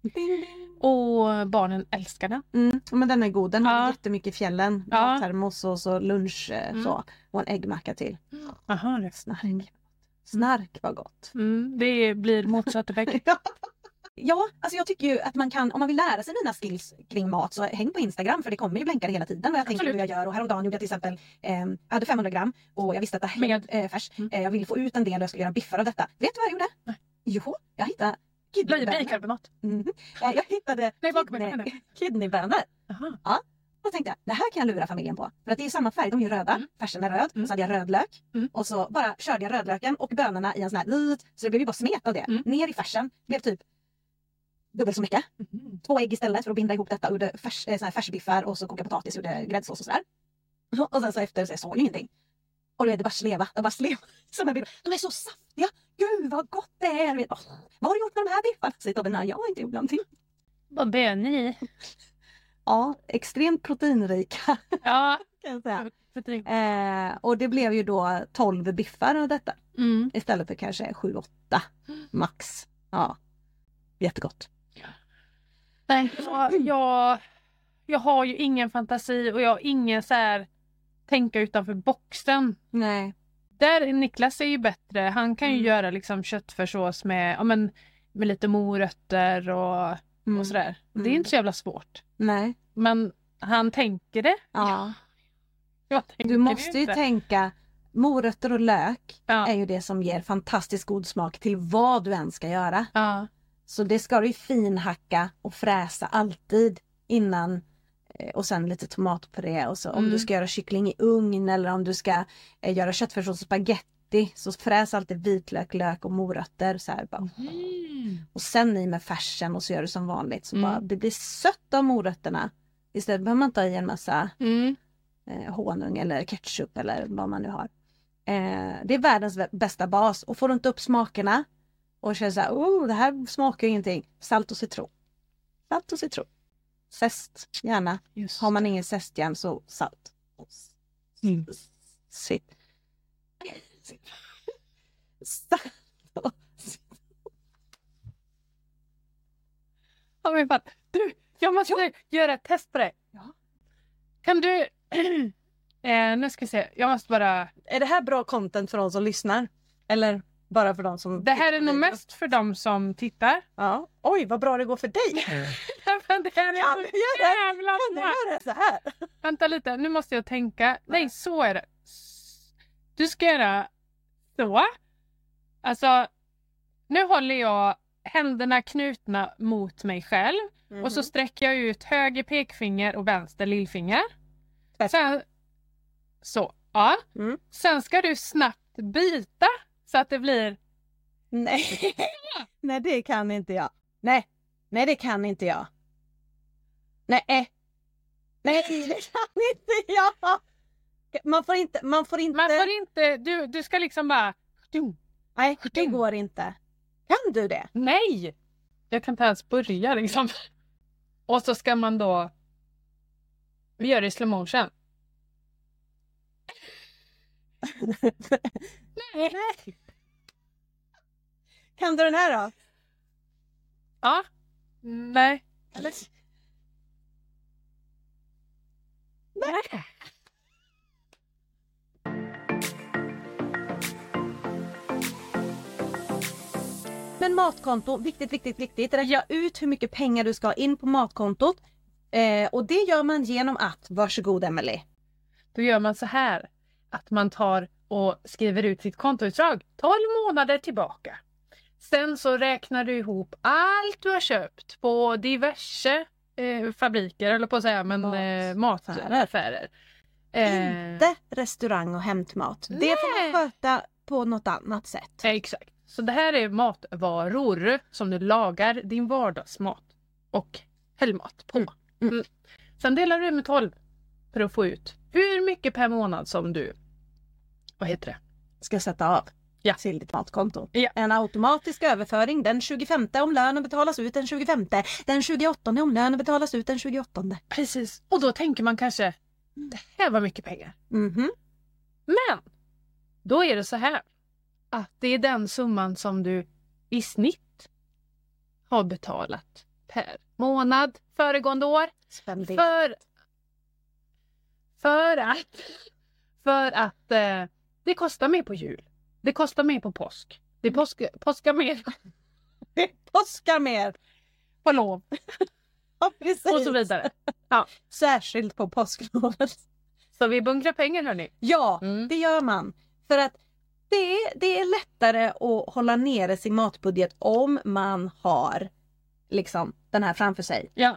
Och barnen älskar den. Mm. Men den är god. Den har jättemycket i fjällen. Ja. Termos och så lunch så. Och en äggmacka till. Aha, det. Snark var gott. Det blir motsatt effekt. Ja, alltså jag tycker ju att man kan, om man vill lära sig mina skills kring mat, så häng på Instagram, för det kommer ju blänkare hela tiden vad jag tänker hur jag gör. Och häromdagen gjorde jag till exempel, jag hade 500 gram och jag visste att det här är färs. Jag ville få ut en del och jag skulle göra biffar av detta. Vet du vad jag gjorde? Nej. Jo, jag hittade Bikarbonat. Jag hittade kidneybönor. Ja, då tänkte jag, det här kan jag lura familjen på. För att det är samma färg, de är ju röda. Färsen är röd. Så hade jag rödlök. Och så bara körde jag rödlöken och bönorna i en sån här, så det blev ju bara smet av det. Ner i färsen blev typ dubbelt så mycket. 2 ägg istället för att binda ihop detta. Gjorde såna här färsbiffar och så kokade potatis, gjorde gräddsås och sådär. Och sen så efter så jag såg ju ingenting. Och då är det bara sleva. De är så saftiga. Gud vad gott det är. Vad har du gjort med de här biffarna? Så Tobbe, nej, jag har inte gjort någonting. Vad bönor i? Ja, extremt proteinrika. Ja, kan jag säga. Och det blev ju då 12 biffar av detta. Istället för kanske 7-8 max. Ja, jättegott. Nej, jag har ju ingen fantasi och jag har ingen så här tänka utanför boxen. Nej. Där Niklas är ju bättre. Han kan ju göra liksom köttfärssås med lite morötter och sådär. Det är inte så jävla svårt. Nej. Men han tänker det. Ja. Du måste ju tänka, morötter och lök är ju det som ger fantastiskt god smak till vad du än ska göra. Ja. Så det ska du ju finhacka och fräsa alltid innan. Och sen lite tomatpuré och så om du ska göra kyckling i ugn eller om du ska göra köttfärssås och spaghetti, så fräs alltid vitlök, lök och morötter så här bara. Och sen i med färsen och så gör du som vanligt så bara det blir sött av morötterna. Istället behöver man ta i en massa honung eller ketchup eller vad man nu har. Det är världens bästa bas, och får du inte upp smakerna och känner så här, det här smakar ingenting, salt och citron. Zest, gärna. Just. Har man ingen zestjärn så salt. Sitt. Ja, men fan. Du, jag måste göra ett test på dig. Ja. Kan du... nu ska vi se. Jag måste bara... Är det här bra content för de som lyssnar? Eller bara för de som... Det här är nog mest för de som tittar. Ja. Oj, vad bra det går för dig. Men det här är kan du göra så här? Vänta lite, nu måste jag tänka. Nej, så är det. Du ska göra så. Alltså, nu håller jag händerna knutna mot mig själv. Och så sträcker jag ut höger pekfinger och vänster lillfinger. Sen, så, ja. Sen ska du snabbt byta så att det blir... Nej. Nej, det kan inte jag. Nej, det kan inte jag. Nej, det kan inte jag. Man får inte... Du ska liksom bara... Nej, det går inte. Kan du det? Nej! Jag kan inte ens börja liksom. Och så ska man då... Vi gör det i slow motion. Nej. Kan du den här då? Ja. Nej. Eller? Nej. Men matkonto, viktigt. Räkna ut hur mycket pengar du ska ha in på matkontot. Och det gör man genom att, varsågod Emily. Då gör man så här. Att man tar och skriver ut sitt kontoutdrag 12 månader tillbaka. Sen så räknar du ihop allt du har köpt på diverse fabriker, eller på att säga, men mataffärer. Inte restaurang och hämtmat. Det får man sköta på något annat sätt. Exakt. Så det här är matvaror som du lagar din vardagsmat och helgmat på. Sen delar du med 12 för att få ut hur mycket per månad som du, vad heter det? Ska sätta av till ditt matkonto. Ja. En automatisk överföring den 25 om lönen betalas ut den 25. Den 28 om lönen betalas ut den 28. Precis. Och då tänker man kanske, det här var mycket pengar. Men då är det så här att det är den summan som du i snitt har betalat per månad föregående år. För att det kostar mer på jul. Det kostar mer på påsk. Det påskar mer. Det påskar mer. På lov. Ja, precis. Och så vidare. Ja. Särskilt på påsklovet. Så vi bunkrar pengar, hörni. Ja, det gör man. För att det är lättare att hålla nere sin matbudget om man har liksom den här framför sig. Ja.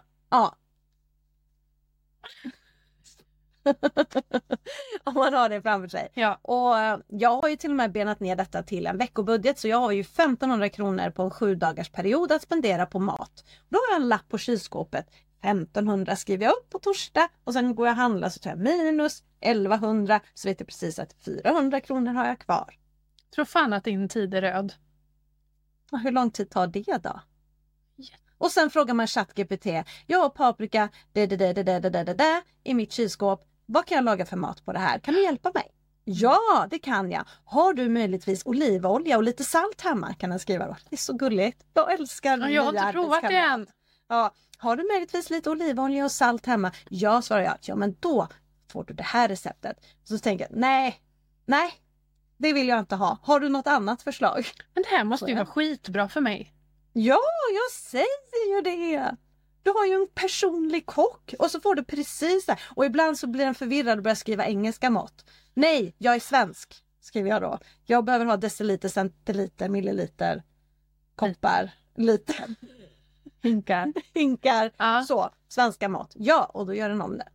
Om man har det framför sig. Ja. Och jag har ju till och med benat ner detta till en veckobudget. Så jag har ju 1500 kronor på en 7-dagars period att spendera på mat. Då har jag en lapp på kylskåpet. 1500 skriver jag upp på torsdag. Och sen går jag och handlar, så tar jag minus 1100. Så vet jag precis att 400 kronor har jag kvar. Tror fan att din tid är röd. Och hur lång tid tar det då? Och sen frågar man ChatGPT. Jag har paprika i mitt kylskåp. Vad kan jag laga för mat på det här? Kan du hjälpa mig? Ja, det kan jag. Har du möjligtvis olivolja och lite salt hemma? Kan jag skriva då. Det är så gulligt. Jag älskar jag har inte provat det än. Ja, har du möjligtvis lite olivolja och salt hemma? Ja, svarar jag. Ja, men då får du det här receptet. Så tänker jag, nej. Det vill jag inte ha. Har du något annat förslag? Men det här måste ju vara skitbra för mig. Ja, jag säger ju det. Du har ju en personlig kock och så får du precis det. Och ibland så blir den förvirrad och börjar skriva engelska mått. Nej, jag är svensk, skriver jag då. Jag behöver ha deciliter, centiliter, milliliter, koppar, liter. Hinkar. Ja. Så, svenska mått. Ja, och då gör den om det.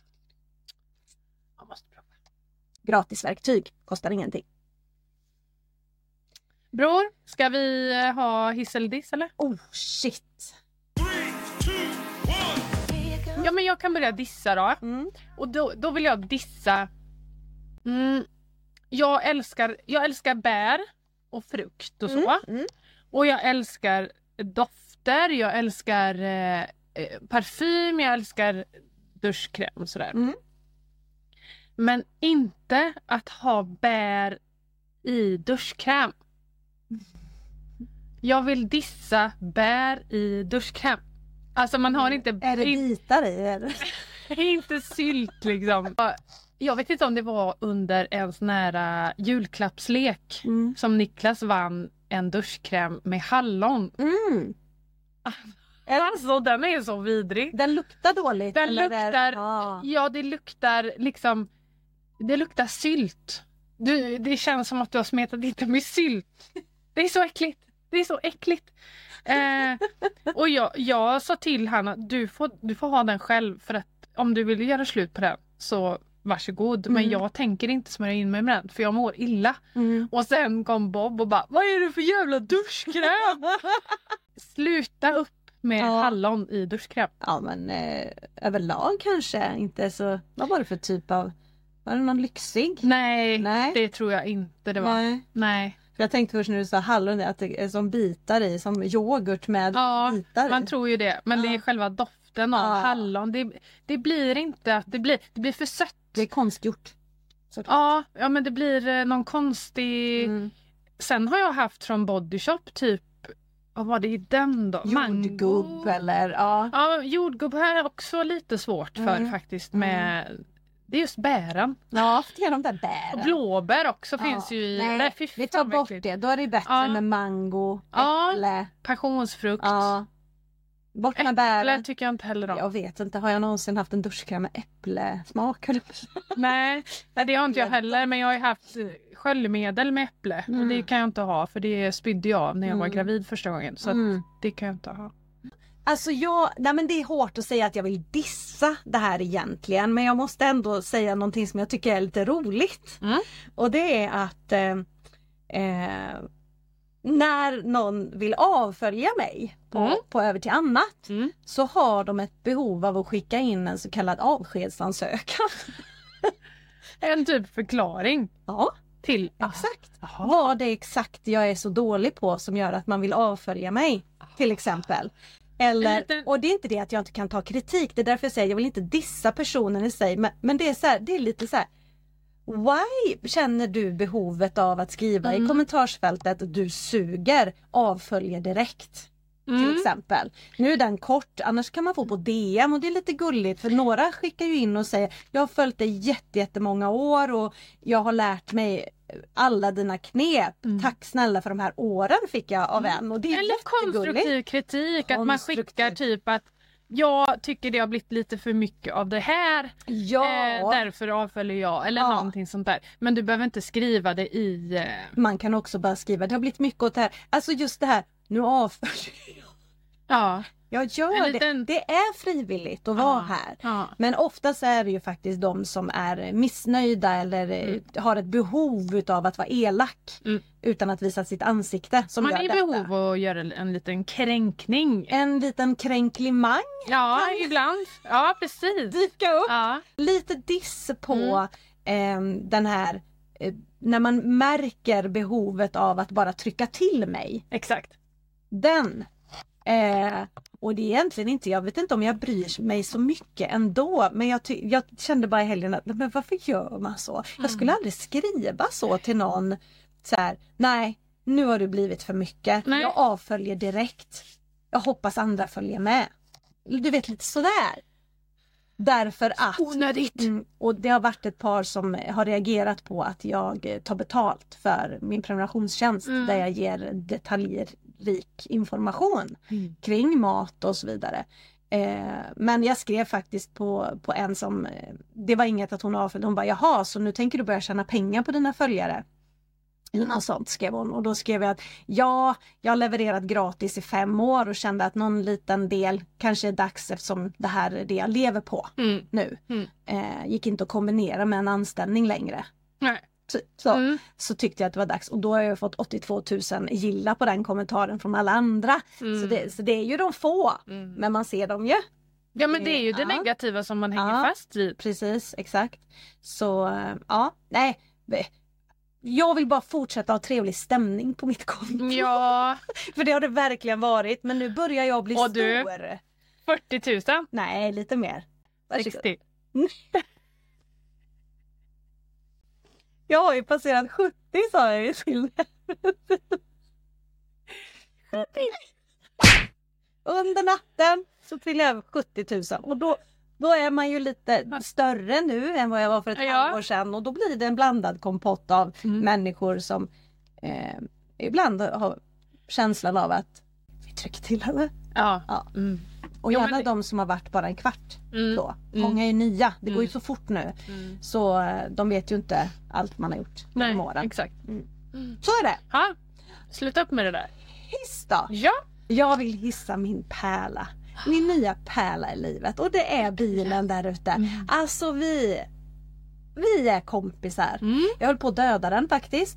Jag måste prova. Gratisverktyg, kostar ingenting. Bror, ska vi ha hiss eller diss eller? Oh shit. 3, 2, 1. Ja, men jag kan börja dissa då. Och då vill jag dissa. Jag älskar bär och frukt och så. Och jag älskar dofter, jag älskar parfym, jag älskar duschkräm och sådär. Men inte att ha bär i duschkräm. Jag vill dissa bär i duschkräm. Alltså man har inte... Är det bitar i eller? Inte sylt liksom. Jag vet inte om det var under en sån här julklappslek som Niklas vann en duschkräm med hallon. Alltså den är så vidrig. Den luktar dåligt. Den luktar... Ja, det luktar liksom... Det luktar sylt. Det känns som att du har smetat lite med sylt. Det är så äckligt. Det är så äckligt. Och jag sa till Hanna, du får ha den själv, för att om du vill göra slut på den så varsågod. Men jag tänker inte smörja in mig med den, för jag mår illa. Och sen kom Bob och bara, vad är det för jävla duschkräm? Sluta upp med hallon i duschkräm. Ja, men överlag kanske inte så. Vad var det för typ av... Var det någon lyxig? Nej, det tror jag inte det var. Nej. För jag tänkte först när du sa hallon att det är som bitar i, som yoghurt med bitar i. Man tror ju det. Men det är själva doften av hallon. Det blir inte att det blir för sött. Det är konstgjort. Ja, men det blir någon konstig... Sen har jag haft från Body Shop typ, vad var det i den då? Jordgubb eller Ja, jordgubb här är också lite svårt för faktiskt med... Det är just bären. Ja, det är de där bären. Och blåbär också finns ju i... Nej, vi tar bort det. Då är det bättre med mango, äpple. Passionsfrukt. Ja. Bort med bären. Äpple tycker jag inte heller om. Jag vet inte, har jag någonsin haft en duschkräm med äpplesmak? Nej, det har inte jag heller. Men jag har ju haft sköljmedel med äpple. Och det kan jag inte ha, för det spydde jag av när jag var gravid första gången. Så att det kan jag inte ha. Alltså men det är hårt att säga att jag vill dissa det här egentligen. Men jag måste ändå säga någonting som jag tycker är lite roligt. Och det är att när någon vill avfölja mig på över till annat, så har de ett behov av att skicka in en så kallad avskedsansökan. En typ förklaring. Ja, till. Exakt. Vad det är exakt jag är så dålig på som gör att man vill avfölja mig, till exempel. Och det är inte det att jag inte kan ta kritik. Det är därför jag säger jag vill inte dissa personen i sig. Men det är så här, det är lite så här. Why känner du behovet av att skriva i kommentarsfältet du suger, avföljer direkt? Till exempel. Nu är den kort, annars kan man få på DM och det är lite gulligt för några skickar ju in och säger jag har följt dig jättemånga år och jag har lärt mig alla dina knep. Tack snälla för de här åren fick jag av en. Och det är eller konstruktiv kritik, att man skickar typ att jag tycker det har blivit lite för mycket av det här. Därför avföljer jag. Eller någonting sånt där. Men du behöver inte skriva det i... Man kan också bara skriva, det har blivit mycket åt det här. Alltså just det här, nu avföljer jag. Ja. Jag gör det. Det är frivilligt att vara här. Ja. Men oftast är det ju faktiskt de som är missnöjda eller har ett behov av att vara elak utan att visa sitt ansikte. Som man gör är i behov av att göra en liten kränkning. En liten kränklimang. Ja, ibland. Ja, precis. Dyka upp. Ja. Lite diss på den här... när man märker behovet av att bara trycka till mig. Exakt. Den... och det är egentligen inte, jag vet inte om jag bryr mig så mycket ändå, men jag kände bara i helgen att men varför gör man så? Jag skulle aldrig skriva så till någon så här, nej, nu har du blivit för mycket. Nej. Jag avföljer direkt. Jag hoppas andra följer med. Du vet, lite sådär. Därför att onödigt. Och det har varit ett par som har reagerat på att jag tar betalt för min prenumerationstjänst där jag ger detaljrik information kring mat och så vidare. Men jag skrev faktiskt på en som, det var inget att hon avföljde, hon bara jaha, så nu tänker du börja tjäna pengar på dina följare. Eller något sånt skrev hon, och då skrev jag att ja, jag har levererat gratis i 5 år och kände att någon liten del kanske är dags eftersom det här är det jag lever på nu. Gick inte att kombinera med en anställning längre. Nej. Så tyckte jag att det var dags, och då har jag fått 82 000 gilla på den kommentaren från alla andra. Så det är ju de få, men man ser dem ju. Ja, men det är ju det negativa som man hänger fast vid. Precis, exakt. Så nej. Jag vill bara fortsätta ha trevlig stämning på mitt konto. Ja. För det har det verkligen varit. Men nu börjar jag bli stor. 40 000? Nej, lite mer. 60. Jag har ju passerat 70, sa jag ju till. 70. Under natten så trillade jag över 70 000. Och då är man ju lite större nu än vad jag var för ett halvår sedan. Och då blir det en blandad kompott av människor som ibland har känslan av att vi trycker till henne. Ja. Och gärna de som har varit bara en kvart då. Många är nya, det går ju så fort nu. Så de vet ju inte allt man har gjort genom åren. Exakt. Så är det. Ja, sluta upp med det där. Hiss då. Ja. Jag vill hissa min pärla. Min nya pärla i livet. Och det är bilen där ute. Alltså vi är kompisar. Jag höll på att döda den faktiskt.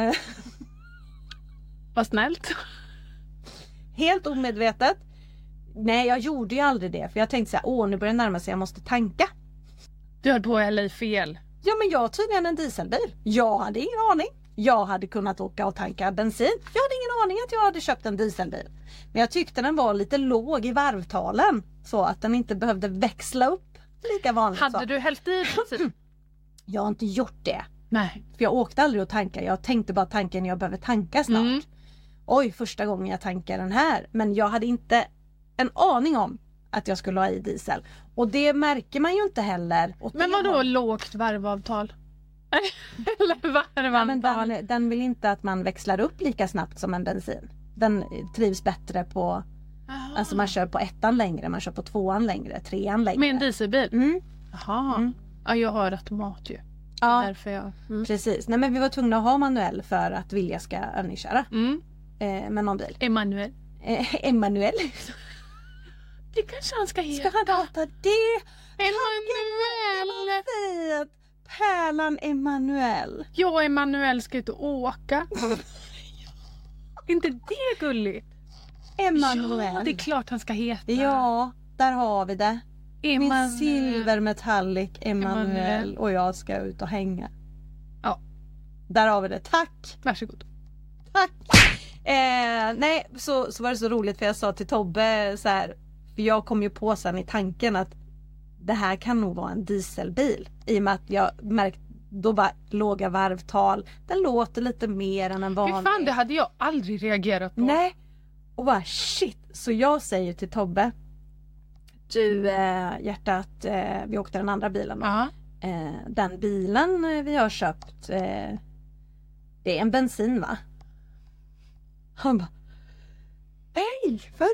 Vad snällt. Helt omedvetet. Nej, jag gjorde ju aldrig det. För jag tänkte så här, nu börjar det närma sig, jag måste tanka. Du höll på att hälla i fel. Ja, men jag har tydligen en dieselbil. Jag hade ingen aning. Jag hade kunnat åka och tanka bensin. Jag hade ingen aning att jag hade köpt en dieselbil. Men jag tyckte den var lite låg i varvtalen. Så att den inte behövde växla upp lika vanligt. Hade du hällt i bensin? Jag har inte gjort det. Nej. För jag åkte aldrig att tanka. Jag tänkte bara tanka när jag behöver tanka snart. Oj, första gången jag tankar den här. Men jag hade inte en aning om att jag skulle ha i diesel. Och det märker man ju inte heller. Men vadå lågt varvavtal? Eller varvantal? Den vill inte att man växlar upp lika snabbt som en bensin. Den trivs bättre på Aha. Alltså man kör på 1:an längre, man kör på 2:an längre, 3:an längre. Med en dieselbil? Mm. Jaha. Mm. Ja, jag har automat ju. Ja, Därför jag... precis. Nej, men vi var tvungna att ha manuell för att Vilja ska övningsköra med någon bil. Emanuel. Emanuel. Det kanske han ska heta. Ska han heta det? Emanuel. Fint. Pärlan Emanuel. Jag och Emanuel ska ut och åka. inte det gulligt? Emanuel. Ja, det är klart han ska heta. Ja, där har vi det. Min Emanuel. silvermetallic Emanuel. Emanuel. Och jag ska ut och hänga. Ja. Där har vi det. Tack. Varsågod. Tack. Nej, så var det så roligt för jag sa till Tobbe så här, för jag kom ju på sen i tanken att det här kan nog vara en dieselbil. I och med att jag märkte då bara låga varvtal. Den låter lite mer än en vanlig. Hur fan, det hade jag aldrig reagerat på. Nej. Och bara shit. Så jag säger till Tobbe, du hjärtat, vi åkte den andra bilen då. Ja. Den bilen vi har köpt, det är en bensin va? Han bara, nej, för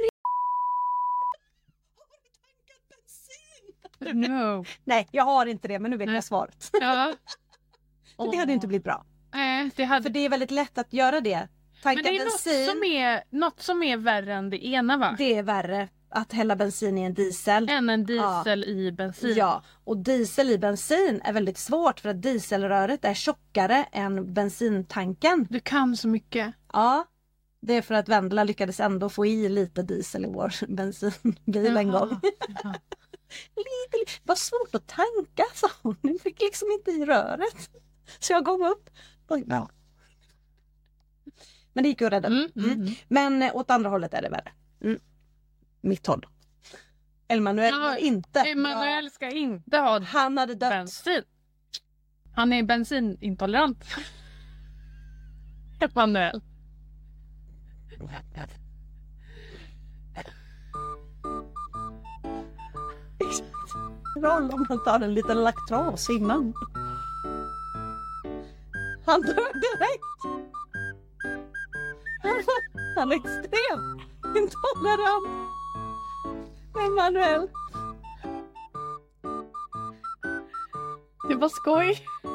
No. nej, jag har inte det, men nu vet jag svaret. Ja. För det hade inte blivit bra. Nej, det hade... För det är väldigt lätt att göra det. Tanka Men det är bensin, något som är värre än det ena, va? det är värre att hälla bensin i en diesel. Än en diesel i bensin. Ja, och diesel i bensin är väldigt svårt för att dieselröret är tjockare än bensintanken. Du kan så mycket. Ja, det är för att Vendela lyckades ändå få i lite diesel i vår bensinbil en gång. Jaha. Det var svårt att tanka, sa hon. Den fick liksom inte i röret. Så jag gav upp. Ja. Men det gick ju att rädda. Men åt andra hållet är det värre. Mitt håll. Emanuel Ja, inte. Emanuel ska inte ha Han hade dött. bensin. Han är bensinintolerant. Emanuel. Roll om man tar en liten laktras innan. Han dör direkt. Han är extremt intolerant. Emanuel. Det var skoj.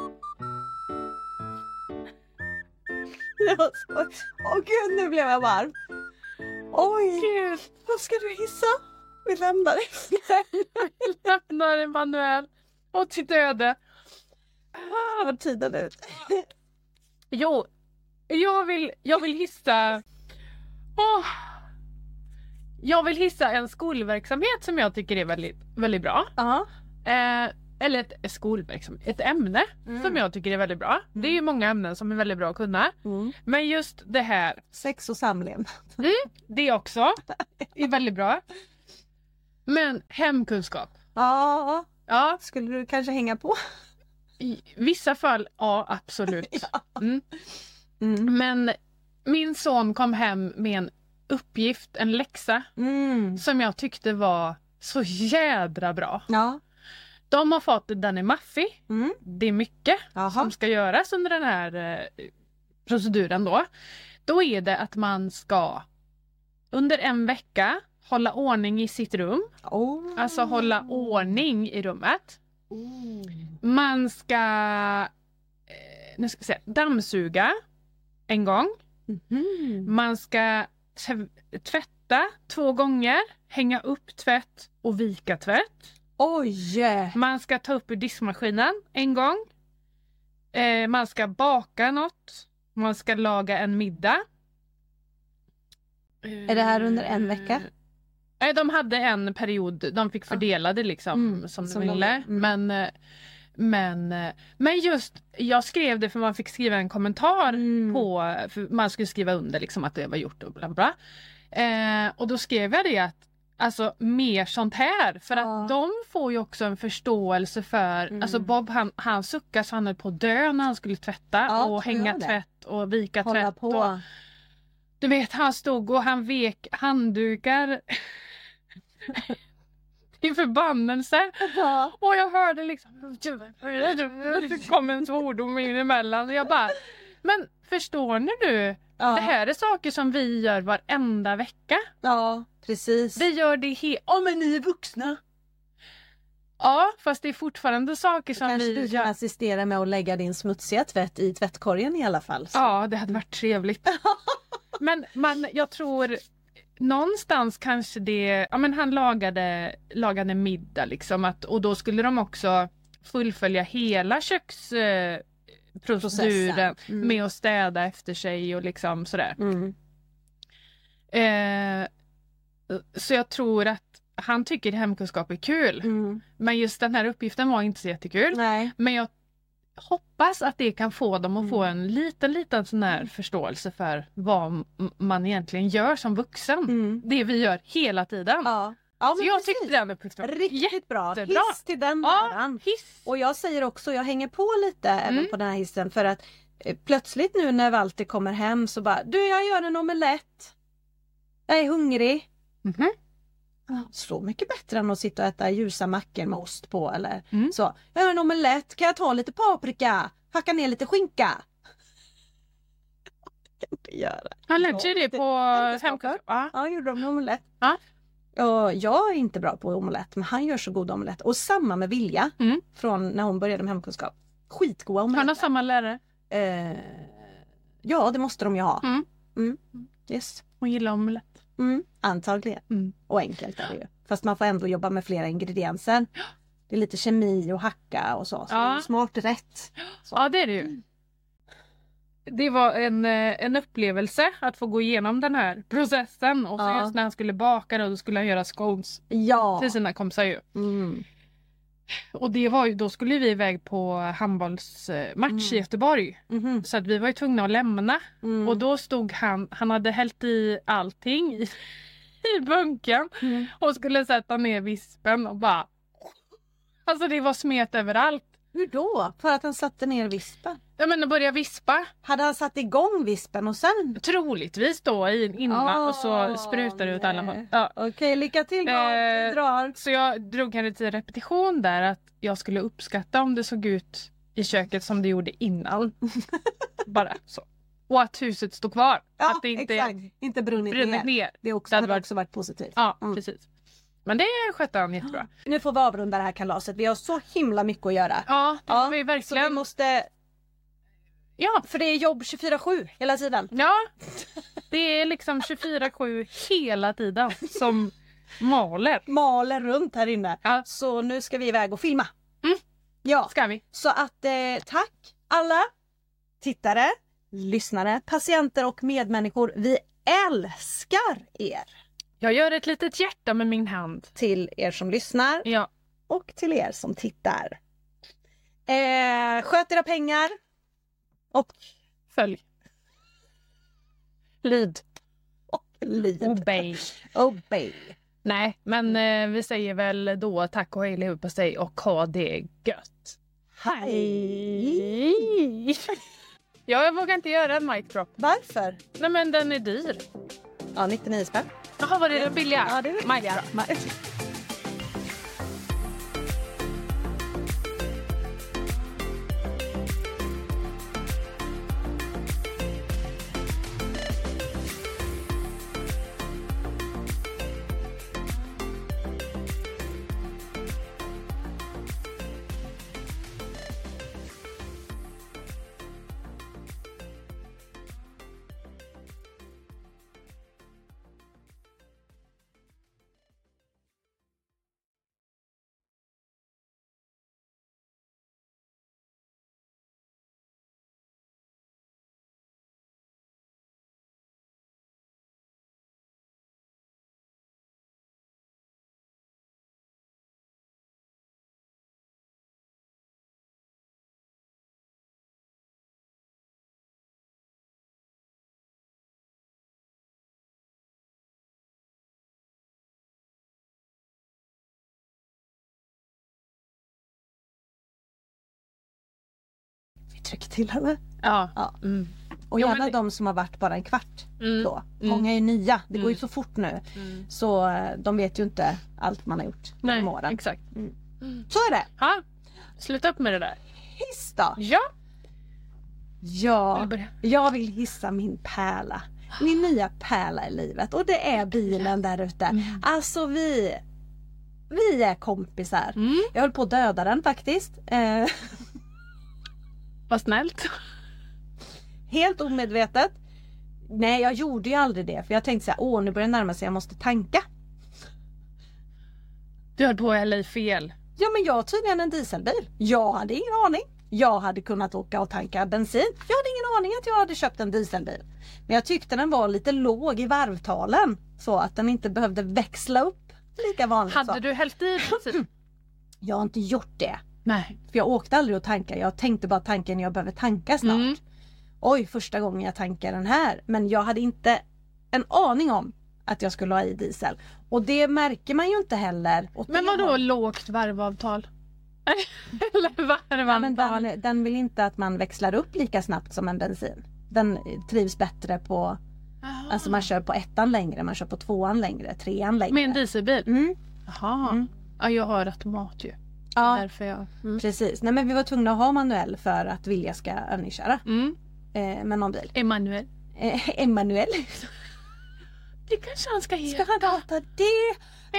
Det var så. Åh gud, nu blev jag varm. Oj, Gud. vad ska du hissa? Vi lämnar det. Lämnar Emanuel åt sitt öde. Var tiden ut. Jo, jag vill hissa... Jag vill hissa en skolverksamhet som jag tycker är väldigt, väldigt bra. Ja. Eller ett ämne som jag tycker är väldigt bra. Det är ju många ämnen som är väldigt bra att kunna. Men just det här, Sex och samlevnad. det också är väldigt bra. Men hemkunskap. Ja, Ja, skulle du kanske hänga på? i vissa fall, ja absolut. Men min son kom hem med en uppgift, en läxa som jag tyckte var så jädra bra. Ja. De har fått den i Maffi. Det är mycket som ska göras under den här proceduren då. Då är det att man ska under en vecka hålla ordning i sitt rum. Alltså hålla ordning i rummet. Man ska nu ska vi se, dammsuga en gång. Man ska tvätta 2 gånger, hänga upp tvätt och vika tvätt. Oj! Man ska ta upp ur diskmaskinen en gång. Man ska baka något. Man ska laga en middag. Är det här under en vecka? Nej, de hade en period. De fick fördela det liksom som de ville. Men just, jag skrev det för man fick skriva en kommentar på, för man skulle skriva under liksom att det var gjort och bla bla. Och då skrev jag det att alltså mer sånt här, för att de får ju också en förståelse för, alltså Bob han suckade så han höll på att dö när han skulle tvätta och hänga tvätt och vika tvätt. Och, du vet, han stod och han vek handdukar i förbannelse. Och jag hörde liksom det kom en svordom in emellan och jag bara, men förstår ni nu Ja. Det här är saker som vi gör varenda vecka. Ja, precis. Vi gör det men ni är vuxna. Ja, fast det är fortfarande saker som Kanske vi du kan gör. assistera med att lägga din smutsiga tvätt i tvättkorgen i alla fall. Så. Ja, det hade varit trevligt. Men jag tror någonstans kanske det... Ja, men han lagade middag liksom. Och då skulle de också fullfölja hela köksproceduren med att städa efter sig och liksom sådär. Så jag tror att han tycker hemkunskap är kul. Men just den här uppgiften var inte så jättekul. Nej. Men jag hoppas att det kan få dem att få en liten sån här förståelse för vad man egentligen gör som vuxen. Det vi gör hela tiden. Ja. Ja, så jag tyckte den uppgiften var riktigt bra. jättebra. Hiss till den Ja, äran. hiss. Och jag säger också, jag hänger på lite även på den här hissen för att plötsligt nu när Walter kommer hem så bara, du jag gör en omelett. Jag är hungrig. Så mycket bättre än att sitta och äta ljusa mackor med ost på eller så. Jag gör en omelett, kan jag ta lite paprika? Hacka ner lite skinka? Jag kan inte göra. Han lärde sig det på hemkunskap. Ja, jag gjorde en omelett. Ja. Och jag är inte bra på omelett men han gör så god omelett. Och samma med Vilja från när hon började med hemkunskap. Skitgoda omelett. Han har samma lärare. Ja, det måste de ju ha. Yes. Hon gillar omelett. Antagligen. Och enkelt är det ju. Fast man får ändå jobba med flera ingredienser. Det är lite kemi och hacka och så. Så det är smart rätt. Så. Ja, det är det ju. Det var en upplevelse att få gå igenom den här processen. Och så just när han skulle baka då skulle han göra scones till sina kompisar ju. Och det var ju, då skulle vi iväg på handbollsmatch i Göteborg. Så att vi var ju tvungna att lämna. Och då stod han hade hällt i allting i bunken. Och skulle sätta ner vispen och bara... Alltså det var smet överallt. Hur då? För att han satte ner vispen? Jag menar börja vispa. Hade han satt igång vispen och sen? Troligtvis då innan och så sprutar det ut alla håll. Ja. Okej, lycka till då. Vi drar. Så jag drog henne till repetition där att jag skulle uppskatta om det såg ut i köket som det gjorde innan. Bara så. Och att huset stod kvar. Ja, att det inte brunnit ner. Det hade också varit positivt. Ja, precis. Men det skötte han jättebra. Nu får vi avrunda det här kalaset. Vi har så himla mycket att göra. Ja, det har vi verkligen. Så vi måste... Ja, för det är jobb 24/7 hela tiden. Ja, det är liksom 24/7 hela tiden som maler runt här inne. Ja. Så nu ska vi iväg och filma. Ja, ska vi. Så att tack alla tittare, lyssnare, patienter och medmänniskor. Vi älskar er. Jag gör ett litet hjärta med min hand. Till er som lyssnar. Ja. Och till er som tittar. Sköt era pengar. Och följ. Lyd. Obey. Nej, men vi säger väl då tack och hej leverpastej och ha det gött. Hej! Jag vågar inte göra en mic drop. Varför? Nej, men den är dyr. Ja, 99 spänn. Jaha, var det den billiga? Ja, det är mic drop. Tryck till henne. Ja. Och gärna de som har varit bara en kvart då. Många är nya. Det går ju så fort nu. Så de vet ju inte allt man har gjort genom åren. Exakt. Så är det. Ha. Sluta upp med det där. Hiss då. Ja. Ja, börja? jag vill hissa min pärla. Min nya pärla i livet. Och det är bilen där ute. Alltså vi är kompisar. Jag höll på att döda den faktiskt. Vad snällt. Helt omedvetet. Nej, jag gjorde ju aldrig det. För jag tänkte så här, nu börjar det närma sig, jag måste tanka. Du höll på att hälla i fel. Ja, men jag har tydligen en dieselbil. Jag hade ingen aning. Jag hade kunnat åka och tanka bensin. Jag hade ingen aning att jag hade köpt en dieselbil. Men jag tyckte den var lite låg i varvtalen. Så att den inte behövde växla upp lika vanligt. Hade du hällt i bensin? Jag har inte gjort det. Nej. För jag åkte aldrig att tanka. Jag tänkte bara tanka när jag behöver tanka snart. Oj, första gången jag tankade den här. Men jag hade inte en aning om att jag skulle ha i diesel. Och det märker man ju inte heller. Men vadå lågt varvavtal? Eller varvavtal? Men den vill inte att man växlar upp lika snabbt som en bensin. Den trivs bättre på... Aha. Alltså man kör på 1:an längre, man kör på 2:an längre, 3:an längre. Med en dieselbil? Jaha. Mm. Ja, jag har automat ju. Ja, Därför jag... precis. Nej, men vi var tvungna att ha manuell för att Vilja ska övningsköra med någon bil. Emanuel. Emanuel. Det kanske han ska heta. Ska han heta det?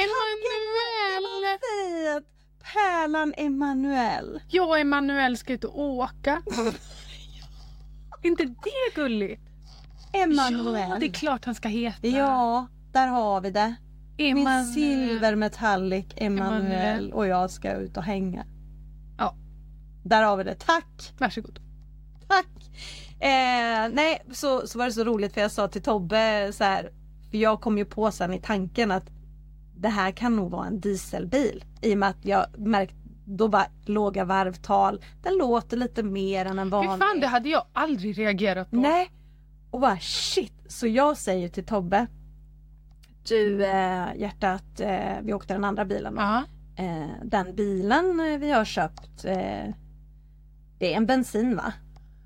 Emanuel. Fint. Pärlan Emanuel. Jag och Emanuel ska ut och åka. Inte det gulligt? Emanuel. Ja, det är klart han ska heta. Ja, där har vi det. Min Emanuel. silvermetallic Emanuel. Emanuel. Och jag ska ut och hänga. Ja. Där har vi det. Tack. Varsågod. Tack. Nej, så var det så roligt för jag sa till Tobbe så här, för jag kom ju på sen i tanken att det här kan nog vara en dieselbil. I och med att jag märkte då var låga varvtal. Den låter lite mer än en vanlig. Fy fan, det hade jag aldrig reagerat på. Nej. Och bara shit. Så jag säger till Tobbe, du hjärtat, vi åkte den andra bilen då. Ja. Den bilen vi har köpt, det är en bensin, va?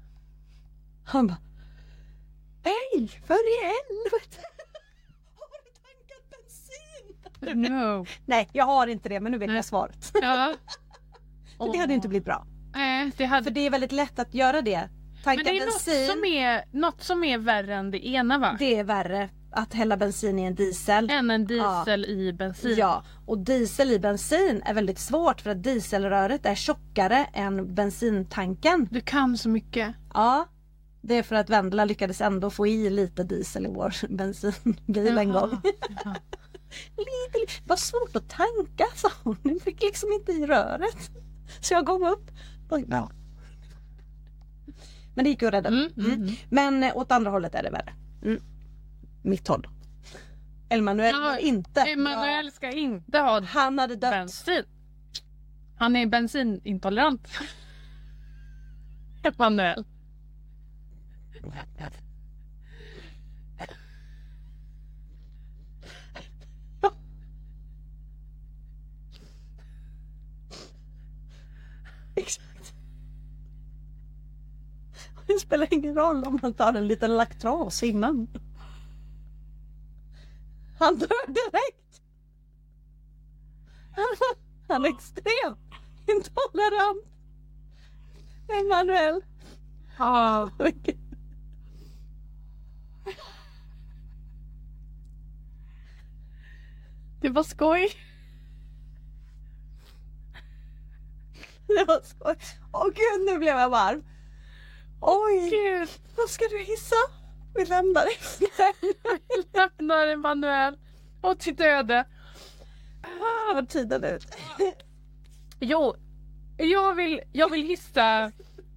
Han bara, nej, för i helvete. Har du tankat bensin? No. Nej, jag har inte det, men nu vet Nej. jag svaret. Ja. Det hade inte blivit bra. Nej, det hade... För det är väldigt lätt att göra det. Tanka Men det är bensin, något som är värre än det ena, va? det är värre att hälla bensin i en diesel. Än en diesel i bensin. Ja, och diesel i bensin är väldigt svårt för att dieselröret är tjockare än bensintanken. Du kan så mycket. Ja, det är för att Vendela lyckades ändå få i lite diesel i vår bensinbil en Jaha. gång. Jaha. Det var svårt att tanka, sa hon. Den fick liksom inte i röret. Så jag gav upp. Ja. Men det gick ju att rädda. Men åt andra hållet är det värre. Mitt håll. Emanuel Ja, inte. Emanuel ska inte ha Han hade dött. bensin. Han är bensinintolerant. Emanuel. Exakt. Det spelar ingen roll om man tar en liten laktras innan. Han dör direkt. Han är extremt intolerant. Emanuel. Ja. Det var skoj. Det var skoj. Åh gud, nu blev jag varm. Oj, Gud. vad ska du hissa? Vi lämnar det. Vi lämnar Emanuel åt sitt öde. Vad tiden ut. Jo, jag vill hissa.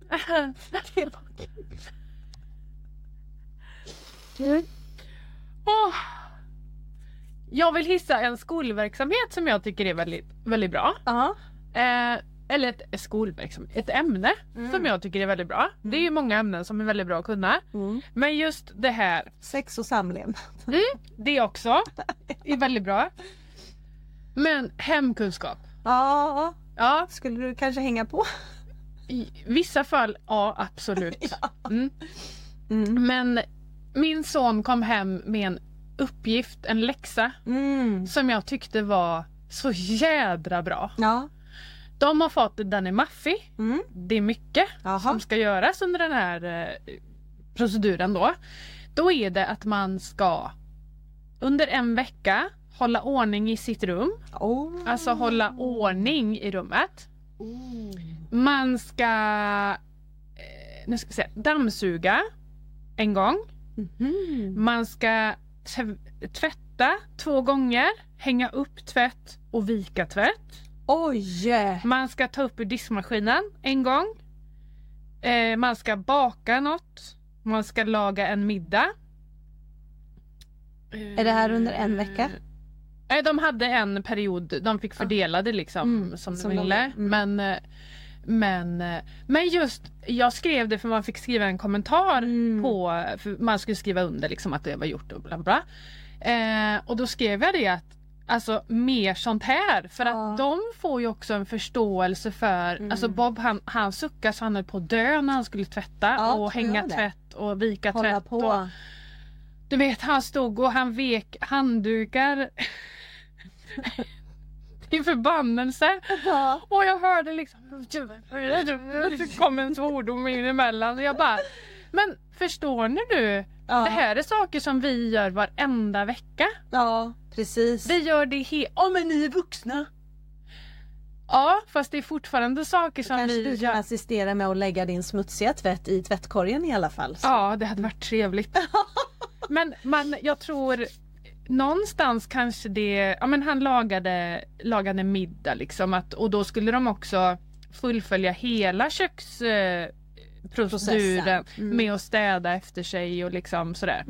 Åh. Jag vill hissa en skolverksamhet som jag tycker är väldigt, väldigt bra. Ja. Eller ett skolverksamhet, ett ämne som jag tycker är väldigt bra. Det är ju många ämnen som är väldigt bra att kunna. Men just det här, Sex och samlevnad. det också är väldigt bra. Men hemkunskap. Ja, Ja, skulle du kanske hänga på? i vissa fall, ja absolut. Men min son kom hem med en uppgift, en läxa som jag tyckte var så jädra bra. Ja. De har fått den är maffig. Mm. Det är mycket Jaha. som ska göras under den här proceduren då. Då är det att man ska under en vecka hålla ordning i sitt rum. Alltså hålla ordning i rummet. Man ska nu ska vi se, dammsuga en gång. Man ska tvätta 2 gånger, hänga upp tvätt och vika tvätt. Oj! Man ska ta upp ur diskmaskinen en gång. Man ska baka något. Man ska laga en middag. Är det här under en vecka? Nej, de hade en period. De fick fördela det liksom som de ville. Men just, jag skrev det för man fick skriva en kommentar på, för man skulle skriva under liksom att det var gjort och bla bla. Och då skrev jag det att alltså mer sånt här, för att de får ju också en förståelse för, alltså Bob han suckade så han höll på att dö när han skulle tvätta och hänga tvätt och vika Hålla tvätt. på. Och, du vet, han stod och han vek handdukar till förbannelse. Och jag hörde liksom det kom en svordom in emellan och jag bara, men förstår ni nu? Det här är saker som vi gör varenda vecka. Ja, precis. Vi gör det men ni är vuxna. Ja, fast det är fortfarande saker som Kanske vi du kan assistera med att lägga din smutsiga tvätt i tvättkorgen i alla fall. Så. Ja, det hade varit trevligt. Men jag tror någonstans kanske det, ja men han lagade middag liksom och då skulle de också fullfölja hela köksproceduren med att städa efter sig och liksom sådär.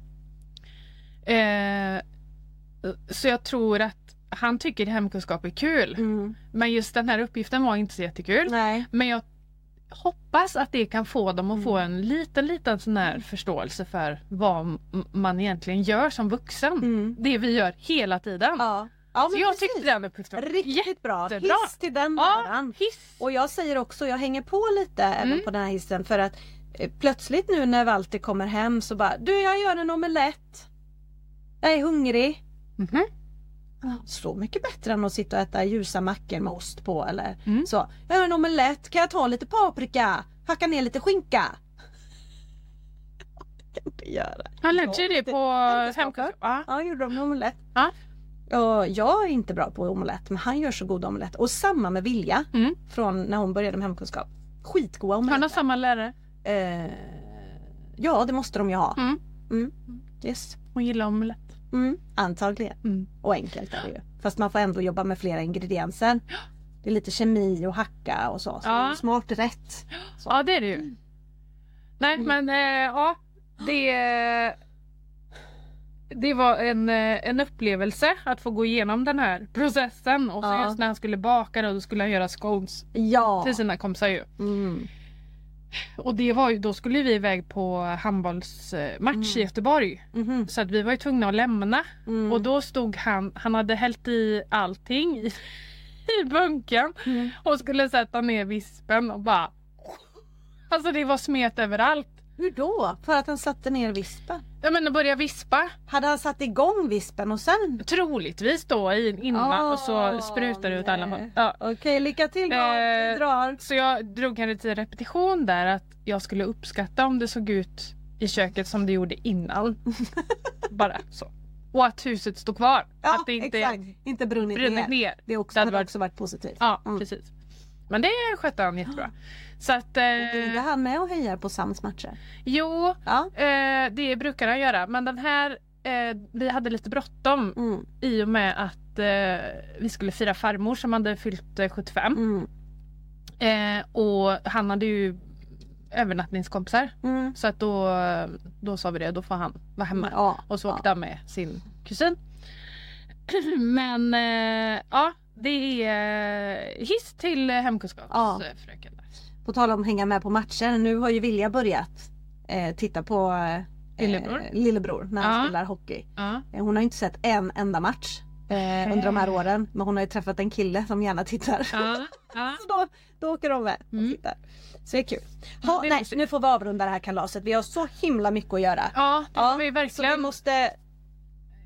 Så jag tror att han tycker hemkunskap är kul. Men just den här uppgiften var inte så jättekul. Nej. Men jag hoppas att det kan få dem att få en liten sån här förståelse för vad man egentligen gör som vuxen. Det vi gör hela tiden. Ja, så men jag precis. tyckte den uppgiften var Riktigt bra. jättebra. Hiss till den Ja, varan. hiss. Och jag säger också, jag hänger på lite även på den här hissen, för att plötsligt nu när Walter kommer hem så bara, du jag gör en omelett. Jag är hungrig. Så mycket bättre än att sitta och äta ljusa mackor med ost på eller så. Jag gör en omelett, kan jag ta lite paprika? Hacka ner lite skinka? Jag kan inte göra. Han lärde sig det på hemkunskap. Ja, gjorde de en omelett. Ja. Och jag är inte bra på omelett, men han gör så god omelett. Och samma med Vilja från när hon började med hemkunskap. Skitgoda omeletter. Han har samma lärare. Ja, det måste de ju ha. Yes. Hon gillar omelett. Antagligen. Och enkelt är det ju. Fast man får ändå jobba med flera ingredienser. Det är lite kemi och hacka och så. Så det är smart rätt. Så. Ja, det är det ju. Nej, men ja. Det var en upplevelse att få gå igenom den här processen. Och så just när han skulle baka då skulle han göra scones till sina kompisar ju. Och det var ju, då skulle vi iväg på handbollsmatch i Göteborg. Så att vi var ju tvungna att lämna. Och då stod han hade hällt i allting i bunken och skulle sätta ner vispen och bara, alltså det var smet överallt. Hur då? För att han satte ner vispen? Ja, men börja vispa. Hade han satt igång vispen och sen? Troligtvis då innan och så sprutar det ut alla håll. Ja. Okej, lycka till då. Vi drar. Så jag drog en liten repetition där att jag skulle uppskatta om det såg ut i köket som det gjorde innan. Bara så. Och att huset stod kvar. Ja, att det inte brunnit ner. Det hade också varit positivt. Ja, precis. Men det skötte han jättebra. Så att, är han med och hejar på Sams matcher? Jo, det brukar han göra. Men den här, vi hade lite bråttom i och med att vi skulle fira farmor som hade fyllt 75. Och han hade ju övernattningskompisar. Så att då sa vi det, då får han vara hemma. Och så åkte han med sin kusin. Men det är hiss till hemkunskapsfröken. På tal om hänga med på matcher, nu har ju Vilja börjat titta på lillebror när han spelar hockey. Hon har inte sett en enda match under de här åren, men hon har ju träffat en kille som gärna tittar. Så då åker de med och tittar. Så det är kul. Nu får vi avrunda det här kalaset. Vi har så himla mycket att göra. Ja, det får vi verkligen. Så vi måste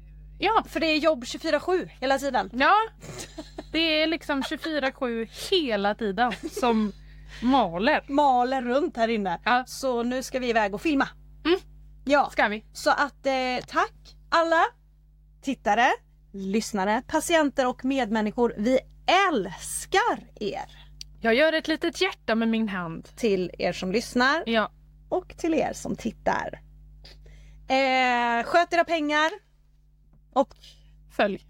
Ja, För det är jobb 24/7 hela tiden. ja. Det är liksom 24/7 hela tiden som maler. Maler runt här inne. Ja. Så nu ska vi iväg och filma. Mm. Ja. Ska vi? Så att tack alla tittare, lyssnare, patienter och medmänniskor. Vi älskar er. Jag gör ett litet hjärta med min hand. Till er som lyssnar Ja. och till er som tittar. Sköt era pengar. Och Följ.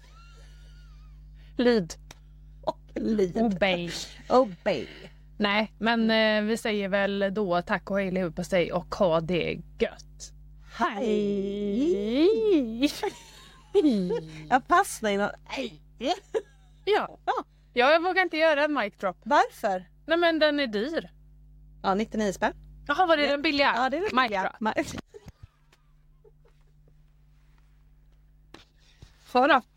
Lyd. lyd. Obey. Obey. Nej, men vi säger väl då tack och hej leverpastej och ha det gött. Hej! Jag fastnade i något. Ja. Jag vågar inte göra en mic drop. Varför? Nej, men den är dyr. Ja, 99 spänn. Jaha, var det den billiga? Ja, det är det Mic billiga. drop. Så då.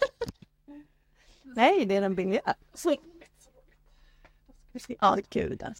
Nej, det är den billiga. Ja, gud alltså.